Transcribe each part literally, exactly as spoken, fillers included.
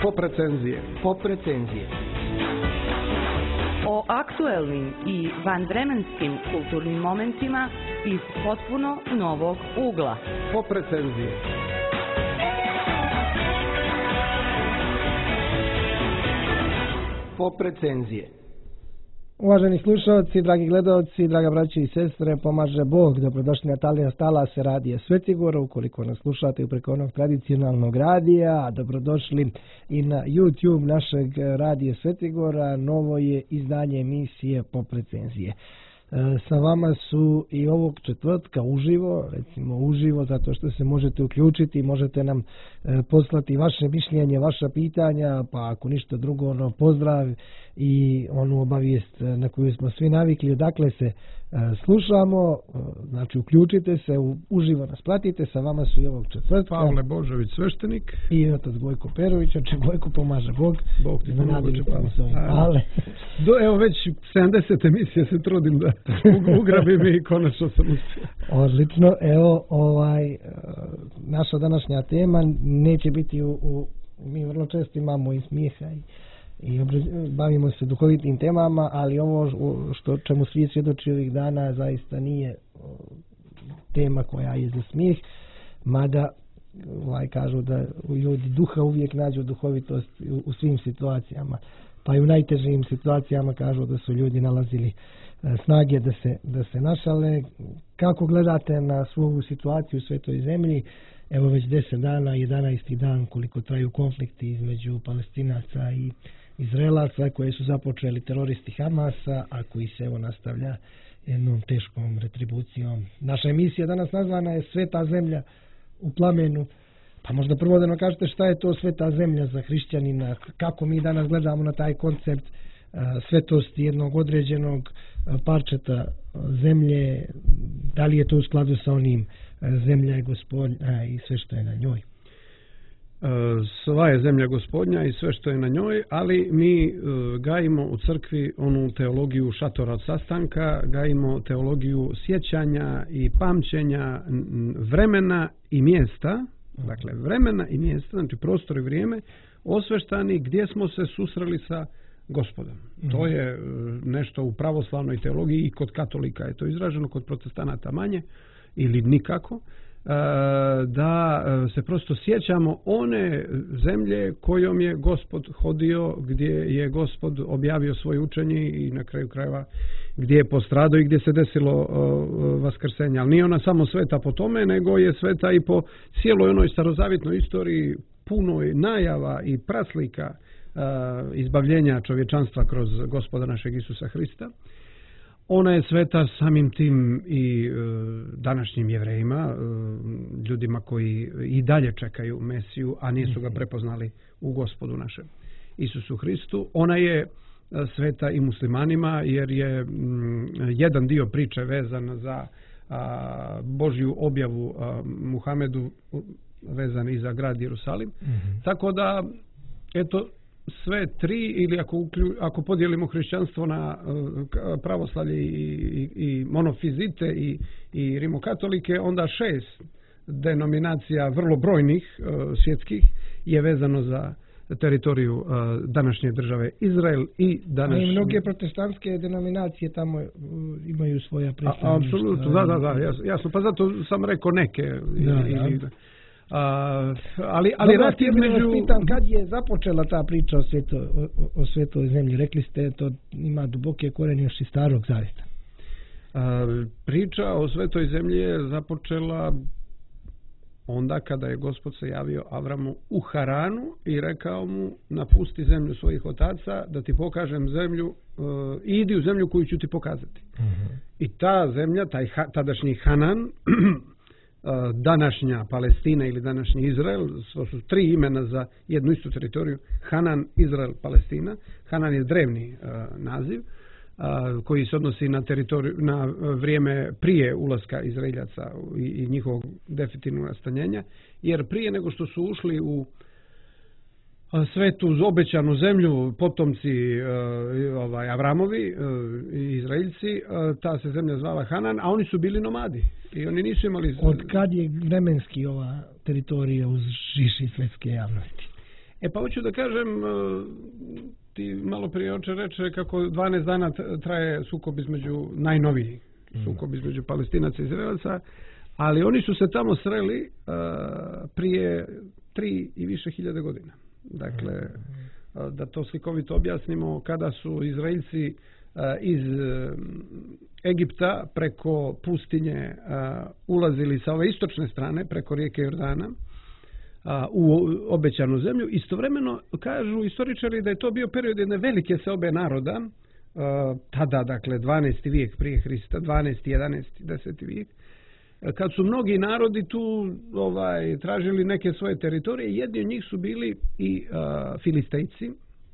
Pop recenzije. Pop recenzije. O aktuelnim i vanvremenskim kulturnim momentima iz potpuno novog ugla. Pop recenzije. Pop recenzije. Uvaženi slušalci, dragi gledalci, draga braći i sestre, pomaže Bog. Dobrodošli na Talijans Talas radija Svetigora. Ukoliko nas slušate preko onog tradicionalnog radija, dobrodošli i na YouTube našeg radija Svetigora. Novo je izdanje emisije Pop recenzije. Sa vama su i ovog četvrtka uživo, recimo uživo zato što se možete uključiti, možete nam poslati vaše mišljenje, vaša pitanja, pa ako ništa drugo, ono pozdrav i onu obavijest na koju smo svi navikli, odakle se slušamo, znači uključite se, uživo nas pratite, sa vama su i ovog četvrtka Pavle Božović, sveštenik, i otac Gojko Perović, znači Gojko pomaže Bog. Bog ti pomože, Pavle. Do, evo već sedamdeset emisije se trudim da ugrabim i konačno sam uspio. Odlično, evo ovaj naša današnja tema neće biti u, u mi vrlo često imamo i smijeha i i bavimo se duhovitim temama, ali ovo što čemu svi svjedoči ovih dana zaista nije tema koja je za smijeh, mada ovaj, kažu da ljudi duha uvijek nađu duhovitost u, u svim situacijama, pa i u najtežim situacijama kažu da su ljudi nalazili snage da se, da se našale. Kako gledate na svoju situaciju u svetoj zemlji? Evo već deset dana, jedanaesti dan koliko traju konflikti između Palestinaca i Izraelaca koje su započeli teroristi Hamasa, a koji se evo nastavlja jednom teškom retribucijom. Naša emisija danas nazvana je Sveta zemlja u plamenu. Pa možda prvo da nam kažete šta je to sveta zemlja za hrišćanina, kako mi danas gledamo na taj koncept uh, svetosti jednog određenog uh, parčeta zemlje, da li je to u skladu sa onim uh, zemlja je Gospodnja i sve što je na njoj. Sva je zemlja Gospodnja i sve što je na njoj, ali mi gajimo u crkvi onu teologiju šatora od sastanka, gajimo teologiju sjećanja i pamćenja vremena i mjesta, dakle vremena i mjesta, znači prostor i vrijeme, osveštani gdje smo se susreli sa Gospodom. Mm. To je nešto u pravoslavnoj teologiji i kod katolika je to izraženo, kod protestanata manje ili nikako. Da se prosto sjećamo one zemlje kojom je Gospod hodio, gdje je Gospod objavio svoje učenje i na kraju krajeva gdje je postradao i gdje se desilo vaskrsenje. Ali nije ona samo sveta po tome, nego je sveta i po cijeloj onoj starozavjetnoj istoriji, punoj najava i praslika izbavljenja čovječanstva kroz Gospoda našeg Isusa Hrista. Ona je sveta samim tim i e, današnjim Jevrejima, e, ljudima koji i dalje čekaju Mesiju, a nisu ga prepoznali u Gospodu našem Isusu Hristu. Ona je sveta i muslimanima jer je m, jedan dio priče vezan za a, Božju objavu a, Muhamedu vezan i za grad Jerusalim. Mm-hmm. Tako da, eto, sve tri, ili ako, uklju, ako podijelimo hrišćanstvo na uh, pravoslavlje i, i, i monofizite i, i rimokatolike, onda šest denominacija vrlo brojnih uh, svjetskih je vezano za teritoriju uh, današnje države Izrael i današnje... I mnoge protestantske denominacije tamo uh, imaju svoja predstavništva. Apsolutno, da, da, da, jasno, jasno. Pa zato sam rekao neke. Da, ili, da. Uh, ali ali rat između... pitam, kad je započela ta priča o, sveto, o, o svetoj zemlji? Rekli ste to ima duboke korenje još iz Starog zavjeta. Uh, priča o svetoj zemlji je započela onda kada je Gospod se javio Avramu u Haranu i rekao mu: napusti zemlju svojih otaca da ti pokažem zemlju, uh, idi u zemlju koju ću ti pokazati. Uh-huh. I ta zemlja, taj ha, tadašnji Hanan današnja Palestina ili današnji Izrael, to su tri imena za jednu istu teritoriju, Hanan, Izrael, Palestina. Hanan je drevni uh, naziv uh, koji se odnosi na teritoriju, na vrijeme prije ulaska Izraeljaca i, i njihovog definitivnog nastanjenja, jer prije nego što su ušli u svetu obećanu zemlju potomci uh, ovaj, Avramovi, uh, Izraelci, uh, ta se zemlja zvala Hanan, a oni su bili nomadi i oni nisu imali... Od kad je vremenski ova teritorija uz žiši svetske javnosti? E pa hoću da kažem, ti malo prije oče reče kako dvanaest dana traje sukob između, najnoviji sukob između Palestinaca i Izraelaca, ali oni su se tamo sreli prije tri i više hiljade godina. Dakle, da to slikovito objasnimo, kada su Izraelci iz Egipta preko pustinje ulazili sa ove istočne strane, preko rijeke Jordana, u obećanu zemlju, istovremeno kažu istoričari da je to bio period jedne velike seobe naroda, tada, dakle, dvanaesti vijek prije Hrista, dvanaesti, jedanaesti, deseti vijek, kad su mnogi narodi tu ovaj, tražili neke svoje teritorije. Jedni od njih su bili i uh, Filistejci,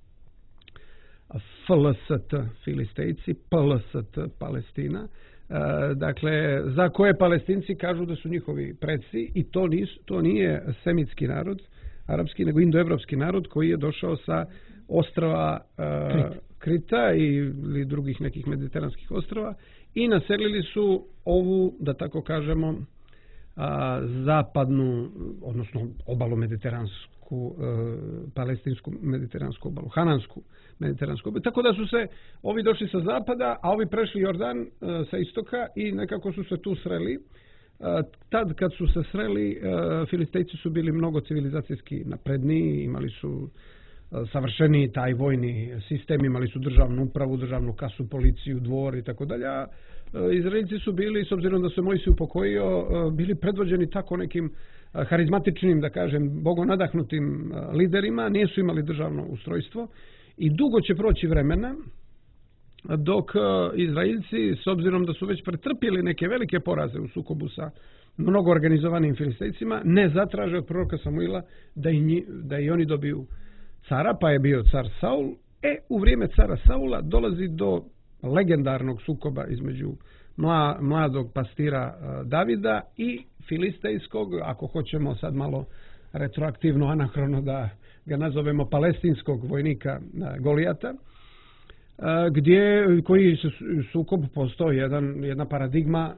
F L S T Filistejci, P L S T Palestina, uh, dakle, za koje Palestinci kažu da su njihovi preci, i to, nisu, to nije semitski narod, arapski, nego indoevropski narod koji je došao sa ostrava uh, Krita ili drugih nekih mediteranskih ostrava i naselili su ovu, da tako kažemo, a, zapadnu, odnosno obalu mediteransku, a, palestinsku mediteransku obalu, hanansku mediteransku obalu. Tako da su se ovi došli sa zapada, a ovi prešli Jordan a, sa istoka i nekako su se tu sreli. A, tad kad su se sreli, a, Filistejci su bili mnogo civilizacijski napredniji, imali su savršeniji taj vojni sistem, imali su državnu upravu, državnu kasu, policiju, dvor i tako dalje. Izraelci su bili, s obzirom da se Mojsije upokojio, bili predvođeni tako nekim harizmatičnim, da kažem, bogonadahnutim liderima, nisu imali državno ustrojstvo i dugo će proći vremena dok Izraelci, s obzirom da su već pretrpjeli neke velike poraze u sukobu sa mnogo organizovanim Filistejcima, ne zatraže od proroka Samuila da i, nji, da i oni dobiju cara, pa je bio car Saul. E, u vrijeme cara Saula dolazi do legendarnog sukoba između mla, mladog pastira Davida i filistejskog, ako hoćemo sad malo retroaktivno, anahrono da ga nazovemo, palestinskog vojnika Golijata, gdje, koji sukob postoji jedan, jedna paradigma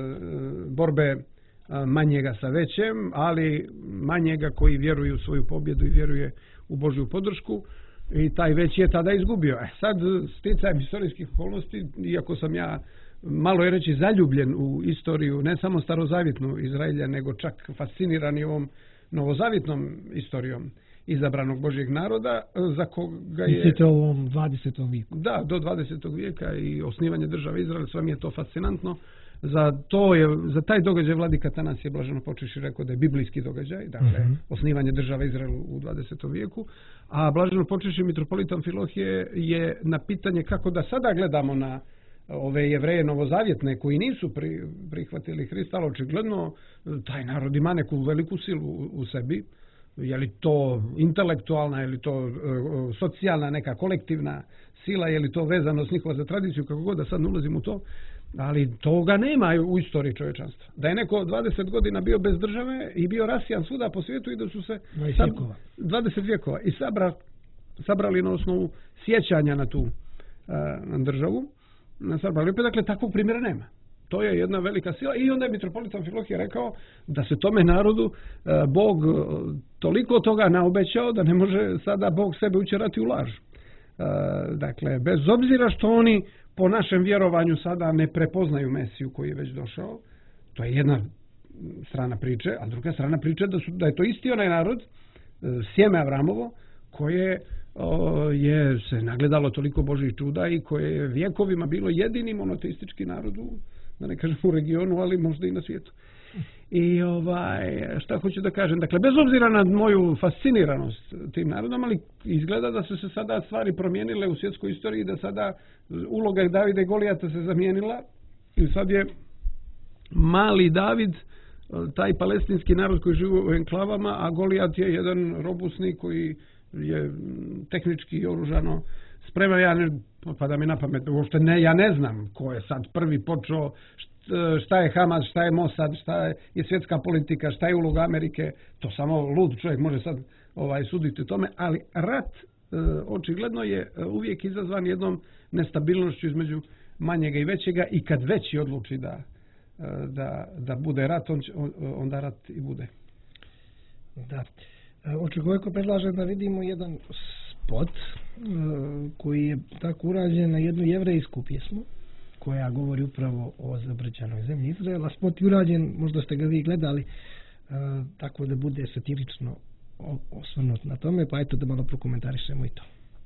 borbe manjega sa većem, ali manjega koji vjeruje u svoju pobjedu i vjeruje u Božju podršku, i taj već je tada izgubio. E sad, sticajem historijskih okolnosti, iako sam ja malo je reći zaljubljen u istoriju, ne samo starozavjetnu Izraelja, nego čak fasciniran i ovom novozavjetnom istorijom izabranog Božjeg naroda, za koga je... Mislite o ovom dvadesetom vijeku? Da, do dvadesetog vijeka i osnivanje države Izrael, sve mi je to fascinantno. Za, to je, za taj događaj vladika Tanasije blaženo počeši rekao da je biblijski događaj, dakle, uh-huh. osnivanje države Izrael u dvadesetom vijeku, a blaženo počeši mitropolit Amfilohije je na pitanje kako da sada gledamo na ove Jevreje novozavjetne koji nisu pri, prihvatili Hrista, ali očigledno taj narod ima neku veliku silu u, u sebi. Je li to intelektualna, je li to uh, socijalna, neka kolektivna sila, je li to vezano s njihova za tradiciju, kako god, da sad ne ulazim u to, ali toga nema u istoriji čovječanstva. Da je neko dvadeset godina bio bez države i bio rasijan svuda po svijetu i da su se sab... dvadeset vjekova i sabra, sabrali na osnovu sjećanja na tu uh, na državu. Na sabrali. Dakle, takvog primjera nema. To je jedna velika sila i onda je mitropolit Amfilohije rekao da se tome narodu uh, Bog uh, toliko toga naobećao da ne može sada Bog sebe učerati u laž. Uh, dakle, bez obzira što oni po našem vjerovanju sada ne prepoznaju Mesiju koji je već došao, to je jedna strana priče, a druga strana priče da, su, da je to isti onaj narod, sjeme Avramovo, koje o, je se nagledalo toliko Božjih čuda i koje je vjekovima bilo jedini monoteistički narod u, da ne kažem u regionu, ali možda i na svijetu. I ovaj, šta hoću da kažem, dakle, bez obzira na moju fasciniranost tim narodom, ali izgleda da su se sada stvari promijenile u svjetskoj istoriji, da sada uloga Davida i Golijata se zamijenila i sad je mali David, taj palestinski narod koji živi u enklavama, a Golijat je jedan robusni koji je tehnički i oružano spreman. Ja ne, pa da mi na pamet, uopšte ne, ja ne znam ko je sad prvi počeo, šta je Hamas, šta je Mossad, šta je svjetska politika, šta je uloga Amerike, to samo lud čovjek može sad ovaj, suditi o tome, ali rat e, očigledno je uvijek izazvan jednom nestabilnošću između manjega i većega i kad veći odluči da, da, da bude rat, on, onda rat i bude. Da. Očigledno predlažem da vidimo jedan spot koji je tako urađen na jednu jevrejsku pjesmu koja govori upravo o zabraćanoj zemlji Izraela. Spot je urađen, možda ste ga vi gledali, tako da bude satirično osvrnut na tome, pa eto da malo prokomentarišemo i to.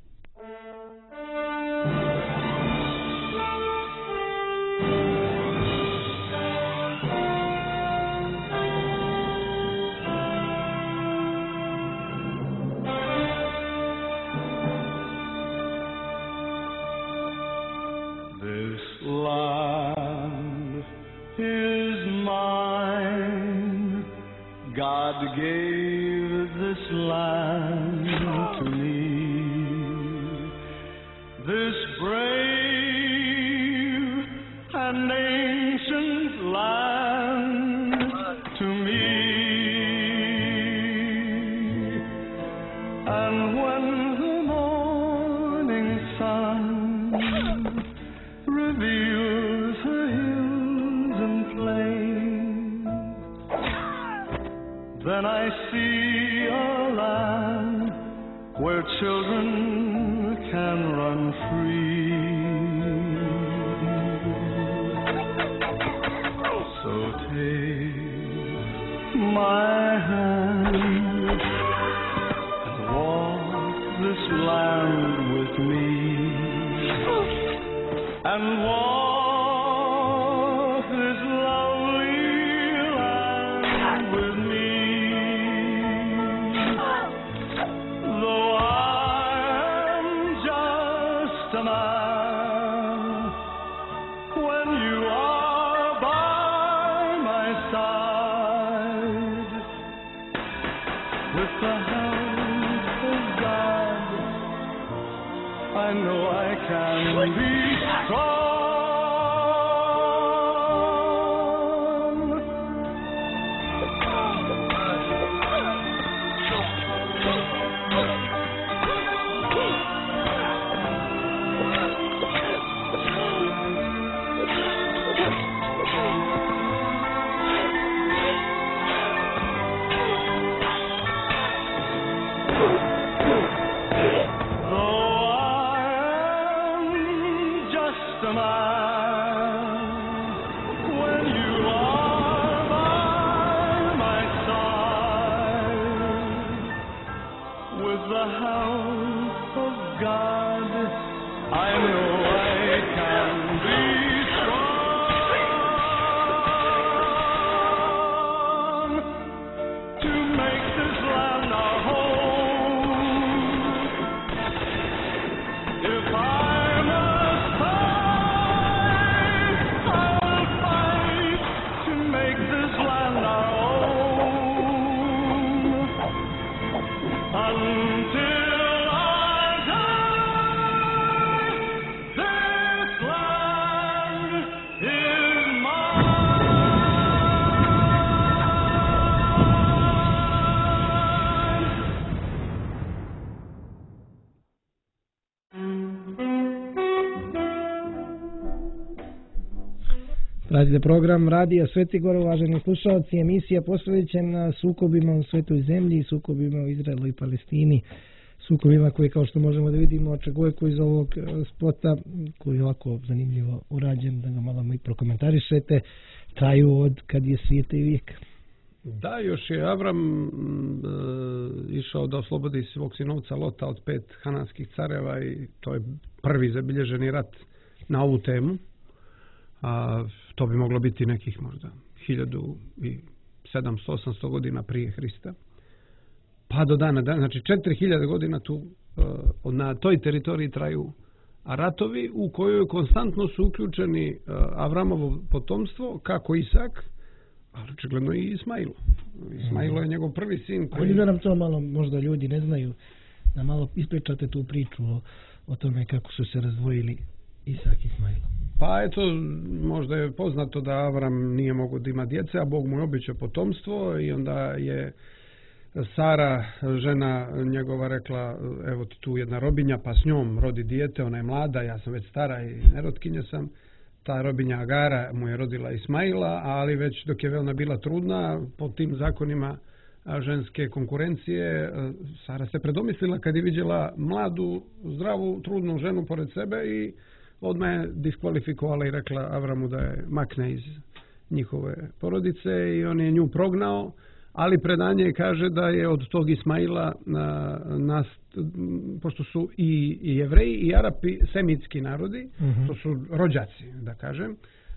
God gave this land to me, this brave and ancient land to me. And when the morning sun reveals the hills and plains, then I see a land where children can run free. So take my hand and walk this land with me, and walk this lovely land with me. I know I can be strong. Pratite program Radija Svetigor, uvaženi slušalci, emisija posvećena sukobima u Svetoj zemlji, sukobima u Izraelu i Palestini, sukobima koji, kao što možemo da vidimo, očigledno iz ovog spota, koji je ovako zanimljivo urađen, da ga malo i prokomentarišete, traju od kad je svijeta i vijek. Da, još je Avram e, išao da oslobodi svog sinovca Lota od pet hananskih careva i to je prvi zabilježeni rat na ovu temu. A to bi moglo biti nekih možda hiljadu sedamsto osamsto godina prije Hrista. Pa do dana, znači četiri hiljade godina tu na toj teritoriji traju ratovi u kojoj konstantno su uključeni Avramovo potomstvo, kako Isak, ali očigledno i Ismailo. Ismailo je njegov prvi sin. Koji... da nam to malo, možda ljudi ne znaju, da malo ispričate tu priču o, o tome kako su se razdvojili Isak i Ismailo. Pa eto, možda je poznato da Avram nije mogao da ima djece, a Bog mu je obećao potomstvo i onda je Sara, žena njegova, rekla, evo ti tu jedna robinja, pa s njom rodi dijete, ona je mlada, ja sam već stara i nerotkinja sam. Ta robinja Agara mu je rodila Ismaila, ali već dok je ona bila trudna, po tim zakonima ženske konkurencije. Sara se predomislila kad je vidjela mladu, zdravu, trudnu ženu pored sebe i odmah je diskvalifikovala i rekla Avramu da je makne iz njihove porodice i on je nju prognao, ali predanje kaže da je od tog Ismaila, nas, pošto su i, i Jevreji i Arapi semitski narodi, mm-hmm. to su rođaci, da kažem,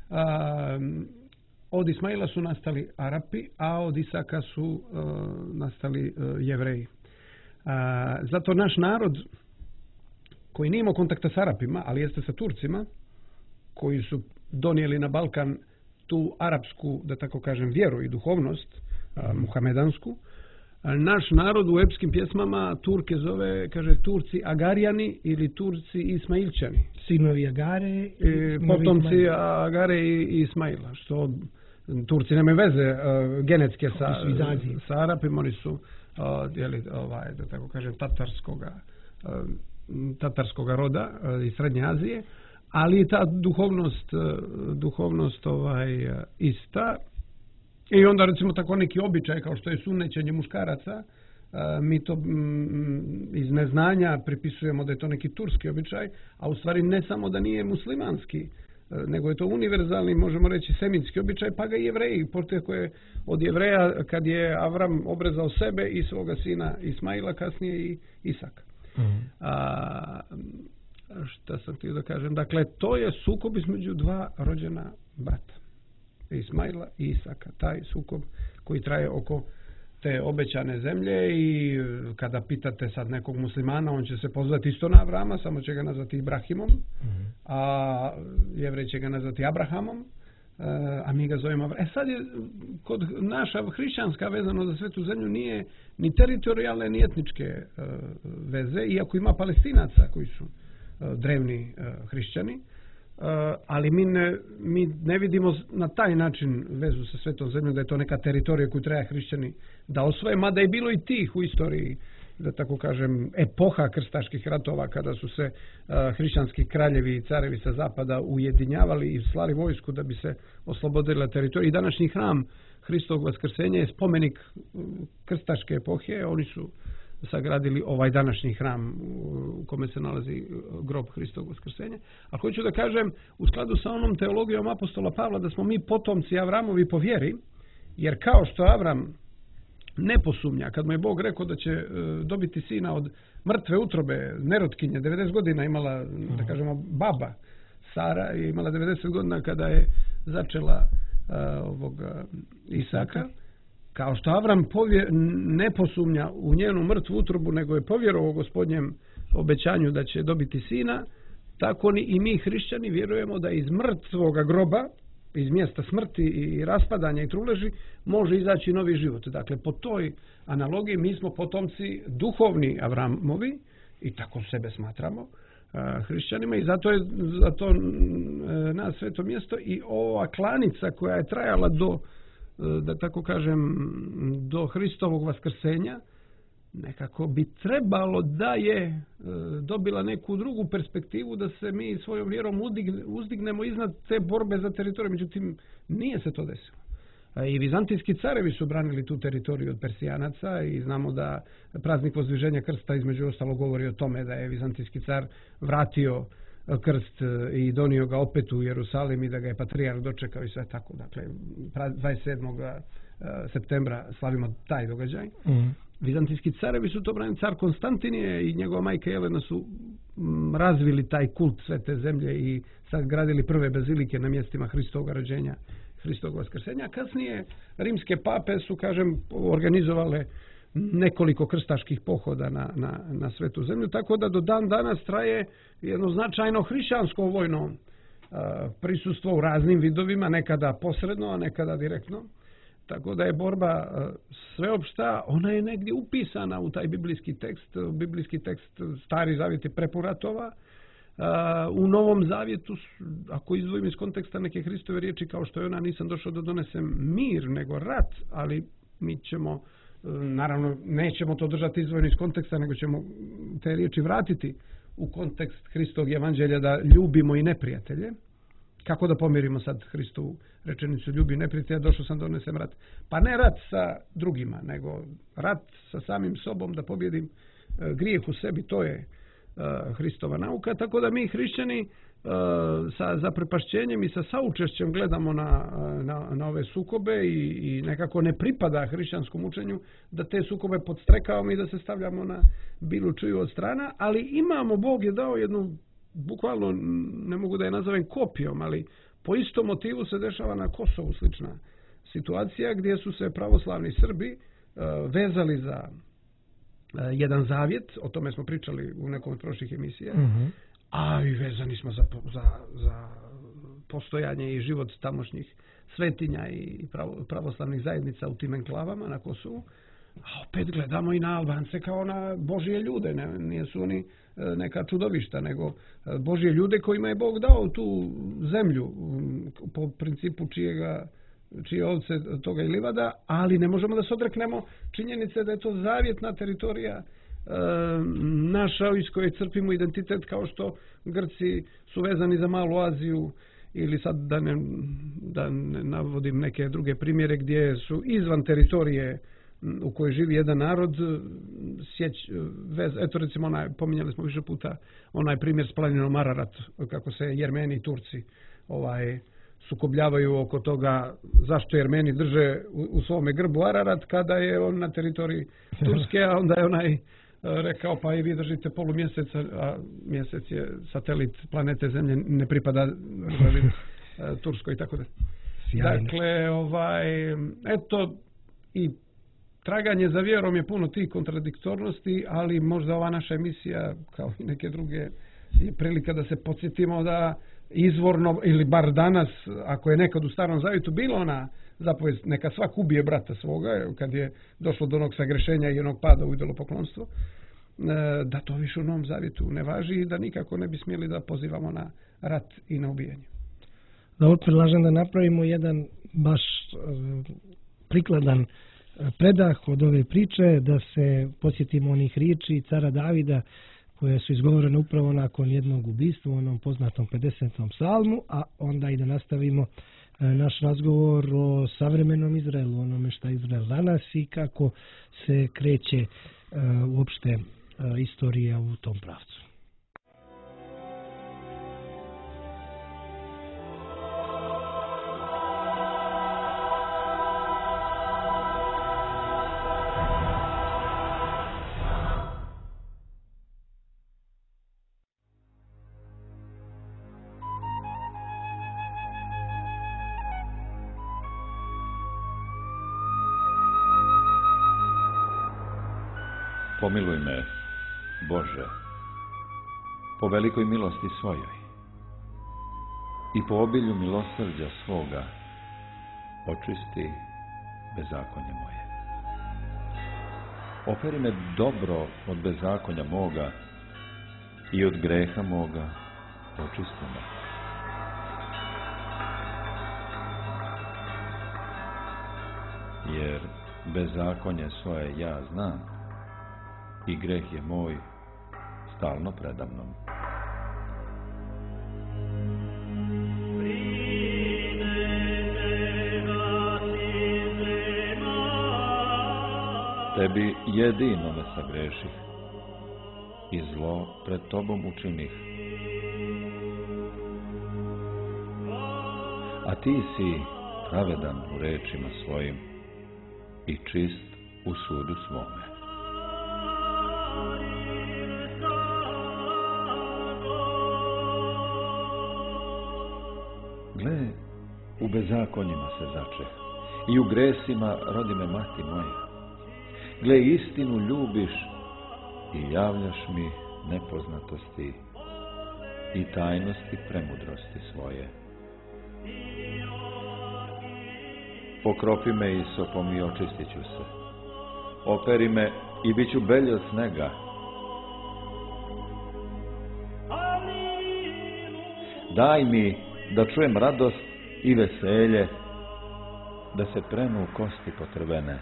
a, od Ismaila su nastali Arapi, a od Isaka su uh, nastali uh, Jevreji. Uh, zato naš narod, koji nije imao kontakta s Arapima, ali jeste sa Turcima, koji su donijeli na Balkan tu arapsku, da tako kažem, vjeru i duhovnost, uh, muhamedansku, uh, naš narod u epskim pjesmama Turke zove, kaže, Turci Agarijani ili Turci Ismailčani. Sinovi Agare i potomci Ismaila. Agare i Ismaila, što Turci nemaju veze uh, genetske sa, sa Arapima, oni su uh, jeli, ovaj, da tako kažem, tatarskoga, uh, tatarskoga roda uh, iz Srednje Azije, ali ta duhovnost, uh, duhovnost ovaj, uh, ista. I onda recimo tako neki običaj kao što je sunnećenje muškaraca, uh, mi to mm, iz neznanja pripisujemo da je to neki turski običaj, a u stvari ne samo da nije muslimanski, nego je to univerzalni, možemo reći, semitski običaj, pa ga i Jevreji, pošto je od Jevreja, kad je Avram obrezao sebe i svoga sina Ismaila, kasnije i Isaka. Mm-hmm. A, šta sam htio da kažem? Dakle, to je sukob između dva rođena brata, Ismaila i Isaka. Taj sukob koji traje oko te obećane zemlje i kada pitate sad nekog muslimana, on će se pozvati isto na Avrama, samo će ga nazvati Ibrahimom, mm-hmm. a Jevrej će ga nazvati Abrahamom, a mi ga zovemo Avraham. E sad je, kod naša hrišćanska vezano za svetu zemlju nije ni teritorijalne ni etničke veze, iako ima Palestinaca koji su drevni hrišćani, Uh, ali mi ne, mi ne vidimo na taj način vezu sa svetom zemljom, da je to neka teritorija koju treba hrišćani da osvoje, mada je bilo i tih u istoriji, da tako kažem, epoha krstaških ratova, kada su se uh, hrišćanski kraljevi i carevi sa zapada ujedinjavali i slali vojsku da bi se oslobodila teritorija. I današnji hram Hristovog vaskrsenja je spomenik krstaške epohe. Oni su sagradili ovaj današnji hram u kome se nalazi grob Hristovog vaskrsenja. A hoću da kažem, u skladu sa onom teologijom apostola Pavla, da smo mi potomci Avramovi po vjeri, jer kao što Avram ne posumnja, kad mu je Bog rekao da će dobiti sina od mrtve utrobe, nerotkinje, devedeset godina imala, da kažemo, baba Sara je imala devedeset godina kada je začela uh, ovog Isaka. Kao što Avram povje, ne posumnja u njenu mrtvu utrobu, nego je povjerovao Gospodnjem obećanju da će dobiti sina, tako ni i mi hrišćani vjerujemo da iz mrtvoga groba, iz mjesta smrti i raspadanja i truleži, može izaći novi život. Dakle, po toj analogiji mi smo potomci duhovni Avramovi i tako sebe smatramo hrišćanima i zato je zato na sveto mjesto i ova klanica koja je trajala do, da tako kažem, do Hristovog vaskrsenja, nekako bi trebalo da je dobila neku drugu perspektivu, da se mi svojom vjerom uzdignemo iznad te borbe za teritoriju. Međutim, nije se to desilo. I vizantijski carevi su branili tu teritoriju od Persijanaca i znamo da praznik Vozdviženja krsta između ostalog govori o tome da je vizantijski car vratio krst i donio ga opet u Jerusalim i da ga je patrijarh dočekao i sve tako. Dakle, dvadeset sedmog septembra slavimo taj događaj. Mm. Vizantijski carevi su to branili. Car Konstantinije i njegova majka Jelena su razvili taj kult svete zemlje i sad gradili prve bazilike na mjestima Hristovog rođenja, Hristovog vaskrsenja. Kasnije rimske pape su, kažem, organizovale nekoliko krstaških pohoda na, na, na svetu zemlju, tako da do dan danas traje jedno značajno hrišćansko vojno uh, prisustvo u raznim vidovima, nekada posredno, a nekada direktno. Tako da je borba uh, sveopšta, ona je negdje upisana u taj biblijski tekst. Biblijski tekst, Stari zavjet je prepun ratova. Uh, u Novom zavjetu, ako izdvojim iz konteksta neke Hristove riječi, kao što je ona, nisam došao da donesem mir, nego rat, ali mi ćemo, naravno, nećemo to držati izdvojeno iz konteksta, nego ćemo te riječi vratiti u kontekst Hristovog evanđelja, da ljubimo i neprijatelje. kako da pomirimo sad Hristovu rečenicu ljubi neprijatelja, došao sam da donesem rat. Pa ne rat sa drugima, nego rat sa samim sobom, da pobjedim grijeh u sebi, to je Hristova nauka. Tako da mi hrišćani sa zaprepašćenjem i sa saučešćem gledamo na, na, na ove sukobe i, i nekako ne pripada hrišćanskom učenju da te sukobe podstrekavamo i da se stavljamo na bilo čiju od strana, ali imamo, Bog je dao jednu, bukvalno ne mogu da je nazovem kopijom, ali po istom motivu se dešava na Kosovu slična situacija gdje su se pravoslavni Srbi vezali za jedan zavjet, o tome smo pričali u nekom od prošlih emisija, mm-hmm. a i vezani smo za, za, za postojanje i život tamošnjih svetinja i pravo, pravoslavnih zajednica u tim enklavama na Kosovu. A opet gledamo i na Albance kao na Božje ljude, ne, nisu oni neka čudovišta, nego Božje ljude kojima je Bog dao tu zemlju po principu čijega čije ovce toga i livada, ali ne možemo da se odreknemo činjenice da je to zavjetna teritorija e, naša iz koje crpimo identitet, kao što Grci su vezani za Malu Aziju, ili sad da ne, da ne navodim neke druge primjere gdje su izvan teritorije u kojoj živi jedan narod sjeć, vez, eto recimo onaj, pominjali smo više puta onaj primjer s planinom Ararat, kako se Jermeni i Turci ovaj sukobljavaju oko toga zašto Jermeni drže u, u svome grbu Ararat kada je on na teritoriji Turske, a onda je onaj rekao pa i vi držite polu mjeseca, a mjesec je satelit planete Zemlje, ne pripada Turskoj i tako da. Dakle, ovaj, eto, i traganje za vjerom je puno tih kontradiktornosti, ali možda ova naša emisija, kao i neke druge, je prilika da se podsjetimo da izvorno, ili bar danas, ako je nekad u Starom Zavjetu bilo ona zapovijest, neka svak ubije brata svoga, kad je došlo do onog sagrešenja i onog pada u idolopoklonstvo, da to više u Novom Zavjetu ne važi i da nikako ne bi smjeli da pozivamo na rat i na ubijanje. Dobro, predlažem da napravimo jedan baš prikladan predah od ove priče, da se podsjetimo onih riječi cara Davida koje su izgovorene upravo nakon jednog ubistva u onom poznatom pedesetom psalmu, a onda i da nastavimo naš razgovor o savremenom Izraelu, onome što je Izrael danas i kako se kreće uh, uopšte uh, istorija u tom pravcu. Pomiluj me, Bože, po velikoj milosti svojoj i po obilju milosrđa svoga očisti bezakonje moje. Operi me dobro od bezakonja moga i od greha moga očisti me. Jer bezakonje svoje ja znam i greh je moj stalno predamnom. Tebi jedino me sagreših i zlo pred tobom učinih. A ti si pravedan u rečima svojim i čist u sudu svome. Gle, u bezakonjima se začeh i u gresima rodi me mati moja. Gle, istinu ljubiš i javljaš mi nepoznatosti i tajnosti premudrosti svoje. Pokropi me isopom i očistit ću se. Operi me i bit ću belji od snega. Daj mi da čujem radost i veselje, da se prenu kosti potrvene.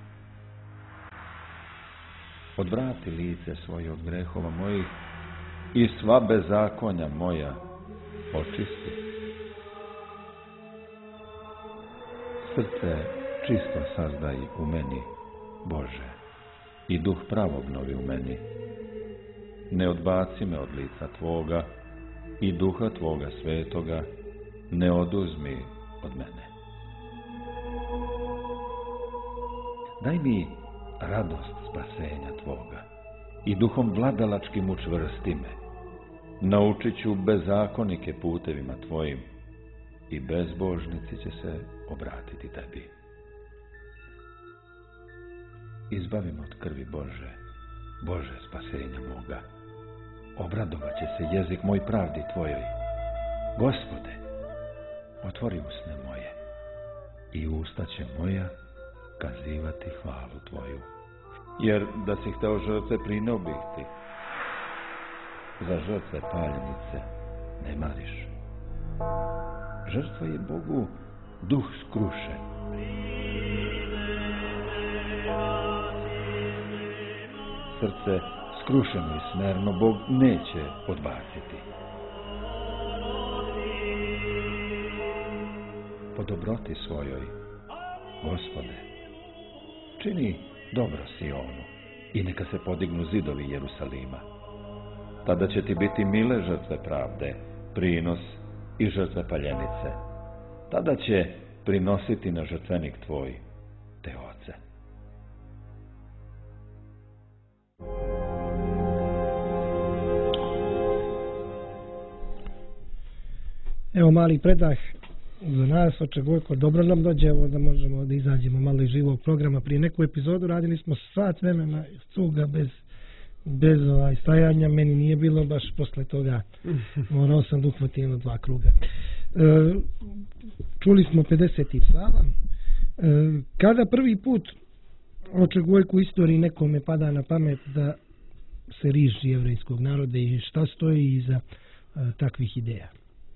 Odvrati lice svoje od grehova mojih i sva bezakonja moja očisti. Srce čisto sazdaj u meni, Bože, i duh prav obnovi u meni. Ne odbaci me od lica Tvoga i duha Tvoga svetoga ne oduzmi od mene. Daj mi radost spasenja Tvoga i duhom vladalačkim učvrsti me. Naučit ću bezakonike putevima Tvojim i bezbožnici će se obratiti Tebi. Izbavi me od krvi Bože, Bože spasenja moga. Obradovat će se jezik moj pravdi Tvojoj. Gospode, otvori usne moje i usta će moja kazivati hvalu Tvoju. Jer da si hteo žrtve prineo bih Ti. Za žrtve paljenice ne mariš. Žrtva je Bogu duh skrušen. Srce skrušeno i smerno Bog neće odbaciti. Po dobroti svojoj, Gospode, čini dobro Sionu i neka se podignu zidovi Jerusalima. Tada će ti biti mile žrtve pravde, prinos i žrtve paljenice. Tada će prinositi na žrtvenik tvoj te oce. Evo mali predah za nas, Oče Gojko, dobro nam dođe, evo da možemo da izađemo malo iz živog programa. Prije neku epizodu radili smo sat vremena cuga bez, bez ovaj, stajanja, meni nije bilo baš posle toga, morao sam da uhvatim jedno dva kruga. E, čuli smo pedeseti psalam. E, kada prvi put, Oče Gojko, u istoriji nekome pada na pamet da se riži jevrejskog naroda i šta stoji iza e, takvih ideja?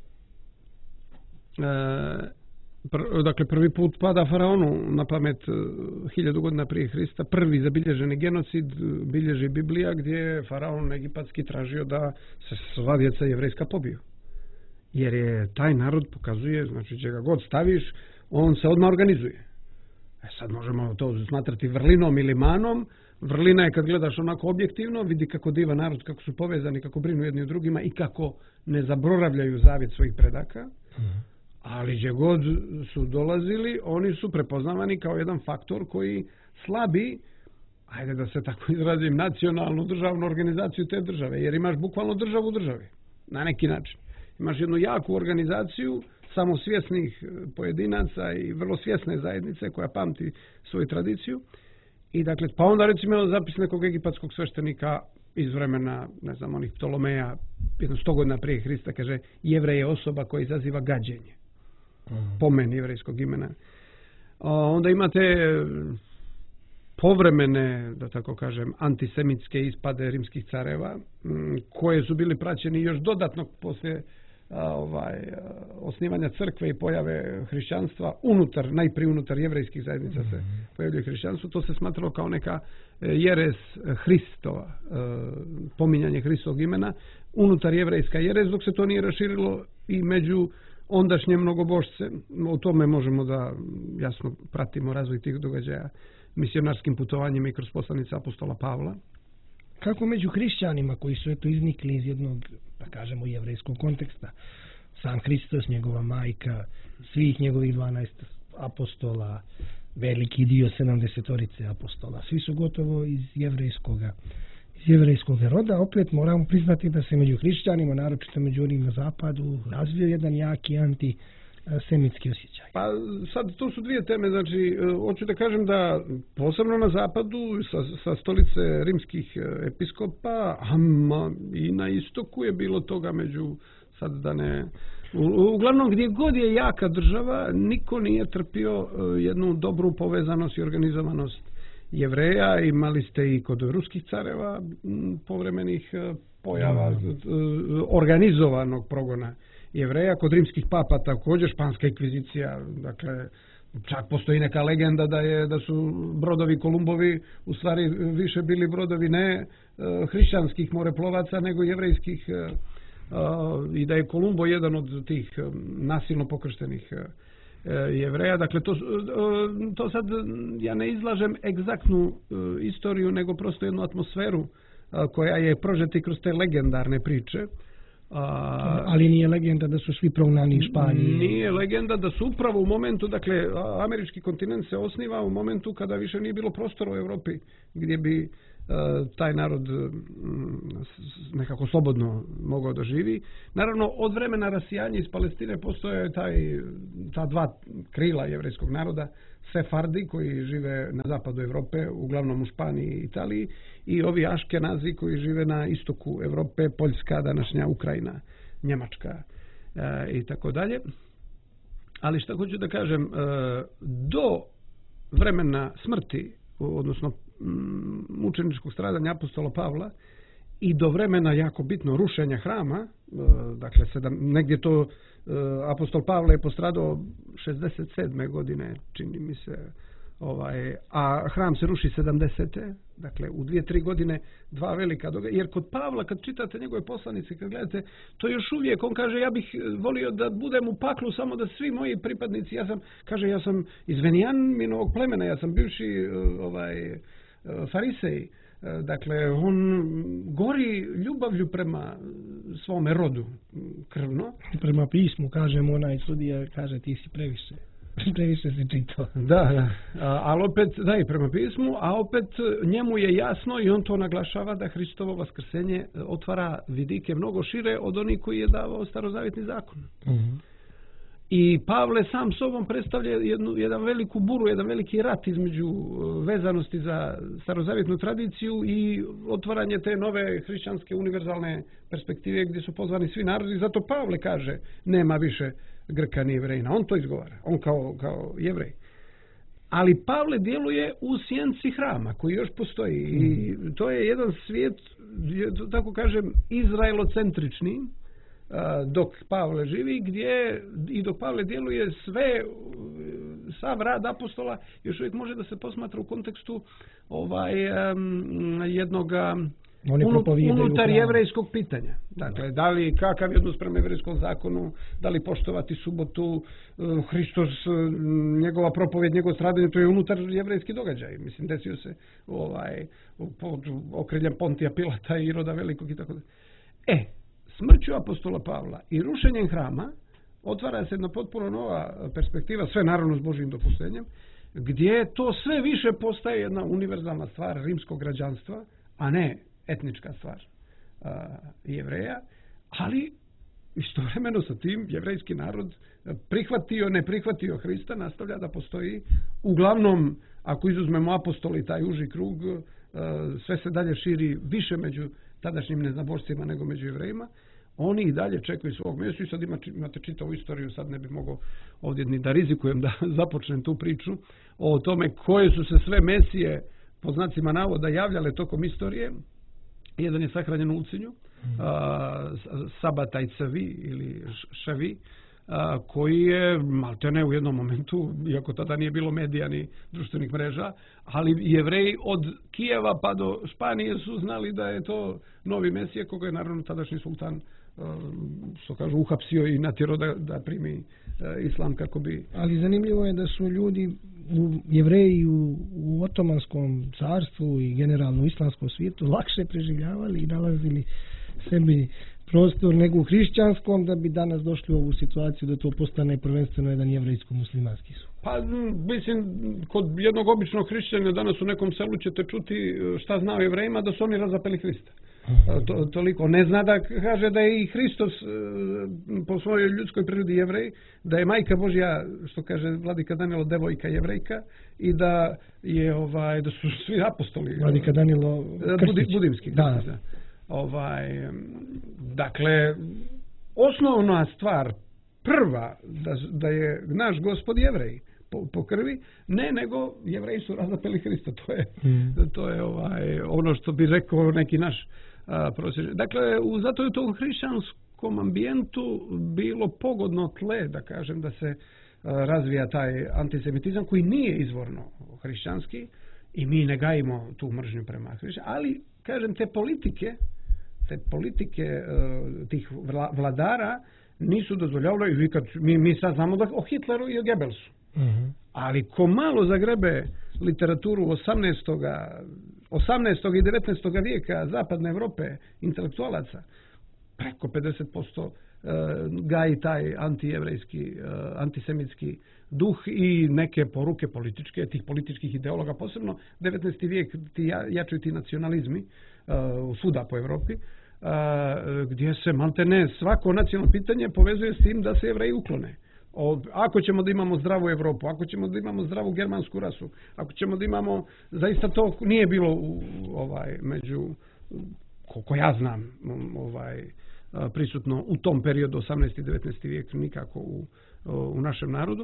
E, pr, dakle, prvi put pada faraonu na pamet hiljadu godina prije Hrista. Prvi zabilježeni genocid bilježi Biblija, gdje je faraon egipatski tražio da se sva djeca jevrejska pobiju. Jer je taj narod pokazuje, znači čega god staviš, on se odmah organizuje. E sad možemo to smatrati vrlinom ili manom. Vrlina je kad gledaš onako objektivno, vidi kako diva narod, kako su povezani, kako brinu jedni u drugima i kako ne zaboravljaju zavjet svojih predaka. Mm. Ali gdje god su dolazili, oni su prepoznavani kao jedan faktor koji slabi, ajde da se tako izrazim, nacionalnu državnu organizaciju te države, jer imaš bukvalno državu u državi, na neki način. Imaš jednu jaku organizaciju samosvjesnih pojedinaca i vrlo svjesne zajednice koja pamti svoju tradiciju. I dakle, pa onda recimo zapis nekog egipatskog sveštenika iz vremena, ne znam, onih Ptolomeja, jedno sto godina prije Hrista, kaže, Jevrej je osoba koja izaziva gađenje. Mm. Pomen jevrejskog imena. O, onda imate povremene, da tako kažem, antisemitske ispade rimskih careva, m, koje su bili praćeni još dodatno poslije a, ovaj, a, osnivanja crkve i pojave hrišćanstva unutar, najprije unutar jevrejskih zajednica mm. se pojavljuje hrišćanstvo. To se smatralo kao neka jeres Hristova, pominjanje Hristovog imena, unutar jevrejska jeres, dok se to nije raširilo i među ondašnje mnogobošce. O tome možemo da jasno pratimo razvoj tih događaja misionarskim putovanjima i kroz poslanice apostola Pavla. Kako među hrišćanima koji su eto iznikli iz jednog, da kažemo, jevrejskog konteksta, sam Hristos, njegova majka, svih njegovih dvanaest apostola, veliki dio sedamdesetorice apostola, svi su gotovo iz jevrejskoga iz jevrejskog roda. Opet moramo priznati da se među hrišćanima, naročito među onim na zapadu, razvio jedan jaki antisemitski osjećaj. Pa sad to su dvije teme, znači hoću da kažem da posebno na zapadu sa, sa stolice rimskih episkopa, a i na istoku je bilo toga među, sad da ne... Uglavnom, gdje god je jaka država, niko nije trpio jednu dobru povezanost i organizovanost Jevreja. Imali ste i kod ruskih careva povremenih pojava organizovanog progona Jevreja. Kod rimskih papa također, španska inkvizicija, dakle, čak postoji neka legenda da je da su brodovi Kolumbovi u stvari više bili brodovi ne hrišćanskih moreplovaca nego jevrejskih, i da je Kolumbo jedan od tih nasilno pokrštenih Jevreja. Dakle, to, to sad ja ne izlažem egzaktnu istoriju, nego prosto jednu atmosferu koja je prožeti kroz te legendarne priče. A, ali nije legenda da su svi prognani iz Španije. Nije legenda da su upravo u momentu, dakle, američki kontinent se osniva u momentu kada više nije bilo prostora u Europi gdje bi uh, taj narod uh, nekako slobodno mogao da živi. Naravno, od vremena rasijanja iz Palestine postoje taj, ta dva krila jevrejskog naroda, Sefardi koji žive na zapadu Europe, uglavnom u Španiji i Italiji, i ovi Aškenazi koji žive na istoku Europe, Poljska, današnja Ukrajina, Njemačka e, i tako dalje. Ali što hoću da kažem, e, do vremena smrti, odnosno mučeničkog stradanja apostola Pavla i do vremena jako bitno rušenja hrama, e, dakle sedam, negdje to apostol Pavle je postradao šezdeset sedme godine, čini mi se, ovaj, a hram se ruši sedamdesete Dakle, u dvije, tri godine dva velika događaja. Jer kod Pavla, kad čitate njegove poslanice, kad gledate, to još uvijek, on kaže, ja bih volio da budem u paklu samo da svi moji pripadnici, ja sam, kaže, ja sam iz Venijaminovog plemena, ja sam bivši ovaj, farisej. Dakle, on gori ljubavlju prema svome rodu krvno. Prema pismu, kažem, onaj sudija kaže ti si previše. Previše si čitao. Da, da. Ali opet, da, i prema pismu, a opet njemu je jasno i on to naglašava da Hristovo vaskrsenje otvara vidike mnogo šire od onih koji je davao starozavjetni zakon. Uh-huh. I Pavle sam sobom predstavlja jednu, jedan veliku buru, jedan veliki rat između vezanosti za starozavjetnu tradiciju i otvaranje te nove hrišćanske univerzalne perspektive gdje su pozvani svi narodi. Zato Pavle kaže, nema više Grka ni Jevrejina. On to izgovara. On kao, kao Jevrej. Ali Pavle djeluje u sjenci hrama koji još postoji. I to je jedan svijet, tako kažem, izraelocentrični, dok Pavle živi, gdje i dok Pavle djeluje sve, sav rad apostola još uvijek može da se posmatra u kontekstu ovaj um, jednog unutar jevrejskog pitanja. Dakle, da li kakav je odnos prema jevrejskom zakonu, da li poštovati subotu, Hristos, njegova propovjed, njegovo stradanje, to je unutar jevrejski događaj. Mislim, desio se ovaj, pod okriljem Pontija Pilata i Iroda Velikog i tako da. E, smrću apostola Pavla i rušenjem hrama otvara se jedna potpuno nova perspektiva, sve naravno s Božjim dopuštenjem, gdje to sve više postaje jedna univerzalna stvar rimskog građanstva, a ne etnička stvar a, Jevreja, ali istovremeno sa tim jevrejski narod prihvatio, ne prihvatio Hrista, nastavlja da postoji. Uglavnom, ako izuzmemo apostoli, taj uži krug, a, sve se dalje širi više među tadašnjim neznabošcima nego među Jevrejima. Oni i dalje čekaju svog mjesta i sad imate čitavu istoriju, sad ne bih mogao ovdje ni da rizikujem da započnem tu priču o tome koje su se sve mesije po znacima navoda javljale tokom istorije. Jedan je sahranjen u Ulcinju, mm. a, Sabataj Cavi ili Šavi, a, koji je maltene u jednom momentu, iako tada nije bilo medija ni društvenih mreža, ali Jevreji od Kijeva pa do Španije su znali da je to novi mesija, koga je naravno tadašnji sultan, što kažu, uhapsio i natjerao da, da primi islam kako bi... Ali zanimljivo je da su ljudi, u Jevreji u, u Otomanskom carstvu i generalno u islamskom svijetu lakše preživljavali i nalazili sebi prostor nego u hrišćanskom, da bi danas došli u ovu situaciju da to postane prvenstveno jedan jevrejsko-muslimanski su. Pa, mislim, kod jednog običnog hrišćana danas u nekom selu ćete čuti šta zna o Jevrejima, da su oni razapeli Hrista. To, toliko ne zna da kaže da je i Hristos po svojoj ljudskoj prirodi Jevrej, da je majka Božja, što kaže vladika Danilo, devojka Jevrejka i da je ovaj da su svi apostoli. Vladika Danilo Budi, Budimski. Da. Da. Ovaj, dakle, osnovna stvar, prva, da, da je naš Gospod Jevrej po, po krvi, ne, nego Jevreji su razapeli Hrista. To je, mm. to je ovaj, ono što bi rekao neki naš a, prosječan. Dakle, u, zato je to u hrišćanskom ambijentu bilo pogodno tle, da kažem, da se a, razvija taj antisemitizam koji nije izvorno hrišćanski i mi ne gajimo tu mržnju prema hrišćanima, ali, kažem, te politike te politike uh, tih vladara nisu dozvoljavali, vi kad, mi, mi sad znamo da o Hitleru i o Goebbelsu. Mhm. Ali ko malo zagrebe literaturu osamnaestog osamnaestog i devetnaestog vijeka zapadne Europe, intelektualaca, preko pedeset posto gaji taj antijevrejski, antisemitski duh i neke poruke političke, tih političkih ideologa, posebno devetnaesti vijek, ti jačaju ti nacionalizmi svuda po Europi, gdje se maltene svako nacionalno pitanje povezuje s tim da se Jevreji uklone. Ako ćemo da imamo zdravu Europu, ako ćemo da imamo zdravu germansku rasu, ako ćemo da imamo, zaista to nije bilo u, ovaj, među, koliko ja znam, ovaj, prisutno u tom periodu osamnaesti i devetnaesti vijek nikako u, u našem narodu.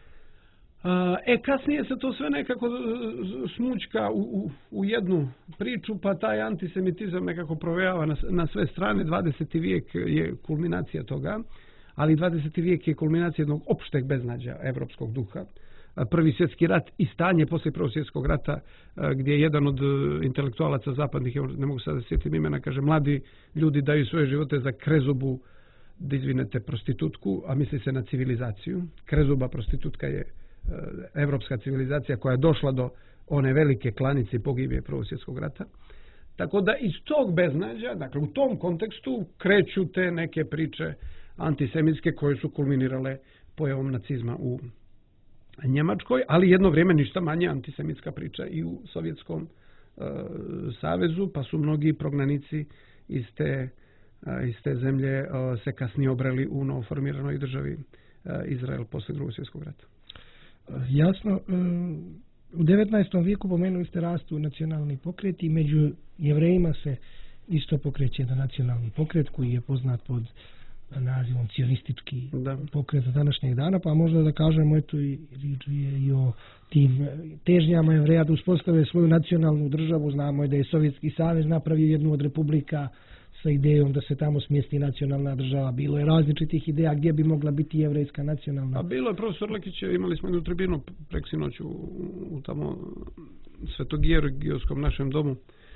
E, kasnije se to sve nekako smučka u, u, u jednu priču, pa taj antisemitizam nekako provejava na, na sve strane. dvadeseti vijek je kulminacija toga, ali dvadeseti vijek je kulminacija jednog opšteg beznađa evropskog duha. Prvi svjetski rat i stanje poslije Prvog svjetskog rata, gdje je jedan od intelektualaca zapadnih, ne mogu sada sjetiti imena, kaže, mladi ljudi daju svoje živote za krezubu, da izvinete, prostitutku, a misli se na civilizaciju. Krezuba prostitutka je evropska civilizacija koja je došla do one velike klanice i pogibije Prvog svjetskog rata. Tako da iz tog beznađa, dakle u tom kontekstu kreću te neke priče antisemitske koje su kulminirale pojavom nacizma u Njemačkoj, ali jedno vrijeme ništa manje antisemitska priča i u Sovjetskom e, savezu, pa su mnogi prognanici iz te, e, iz te zemlje e, se kasnije obreli u novoformiranoj državi e, Izrael posle Drugog svjetskog rata. Jasno, u devetnaestom vijeku pomenuli ste rastu nacionalni pokret i među Jevrejima se isto pokreće jedan nacionalni pokret koji je poznat pod nazivom cionistički da. pokret do današnjeg dana, pa možda da kažemo eto i riječ je i o tim težnjama Jevreja da uspostave svoju nacionalnu državu. Znamo je da je Sovjetski savez napravio jednu od republika sa idejom da se tamo smjesti nacionalna država. Bilo je različitih ideja gdje bi mogla biti jevrejska nacionalna. A bilo je, profesor Lekić, imali smo jednu tribinu preksinoć u, u tamo Svetogeorgijevskom našem domu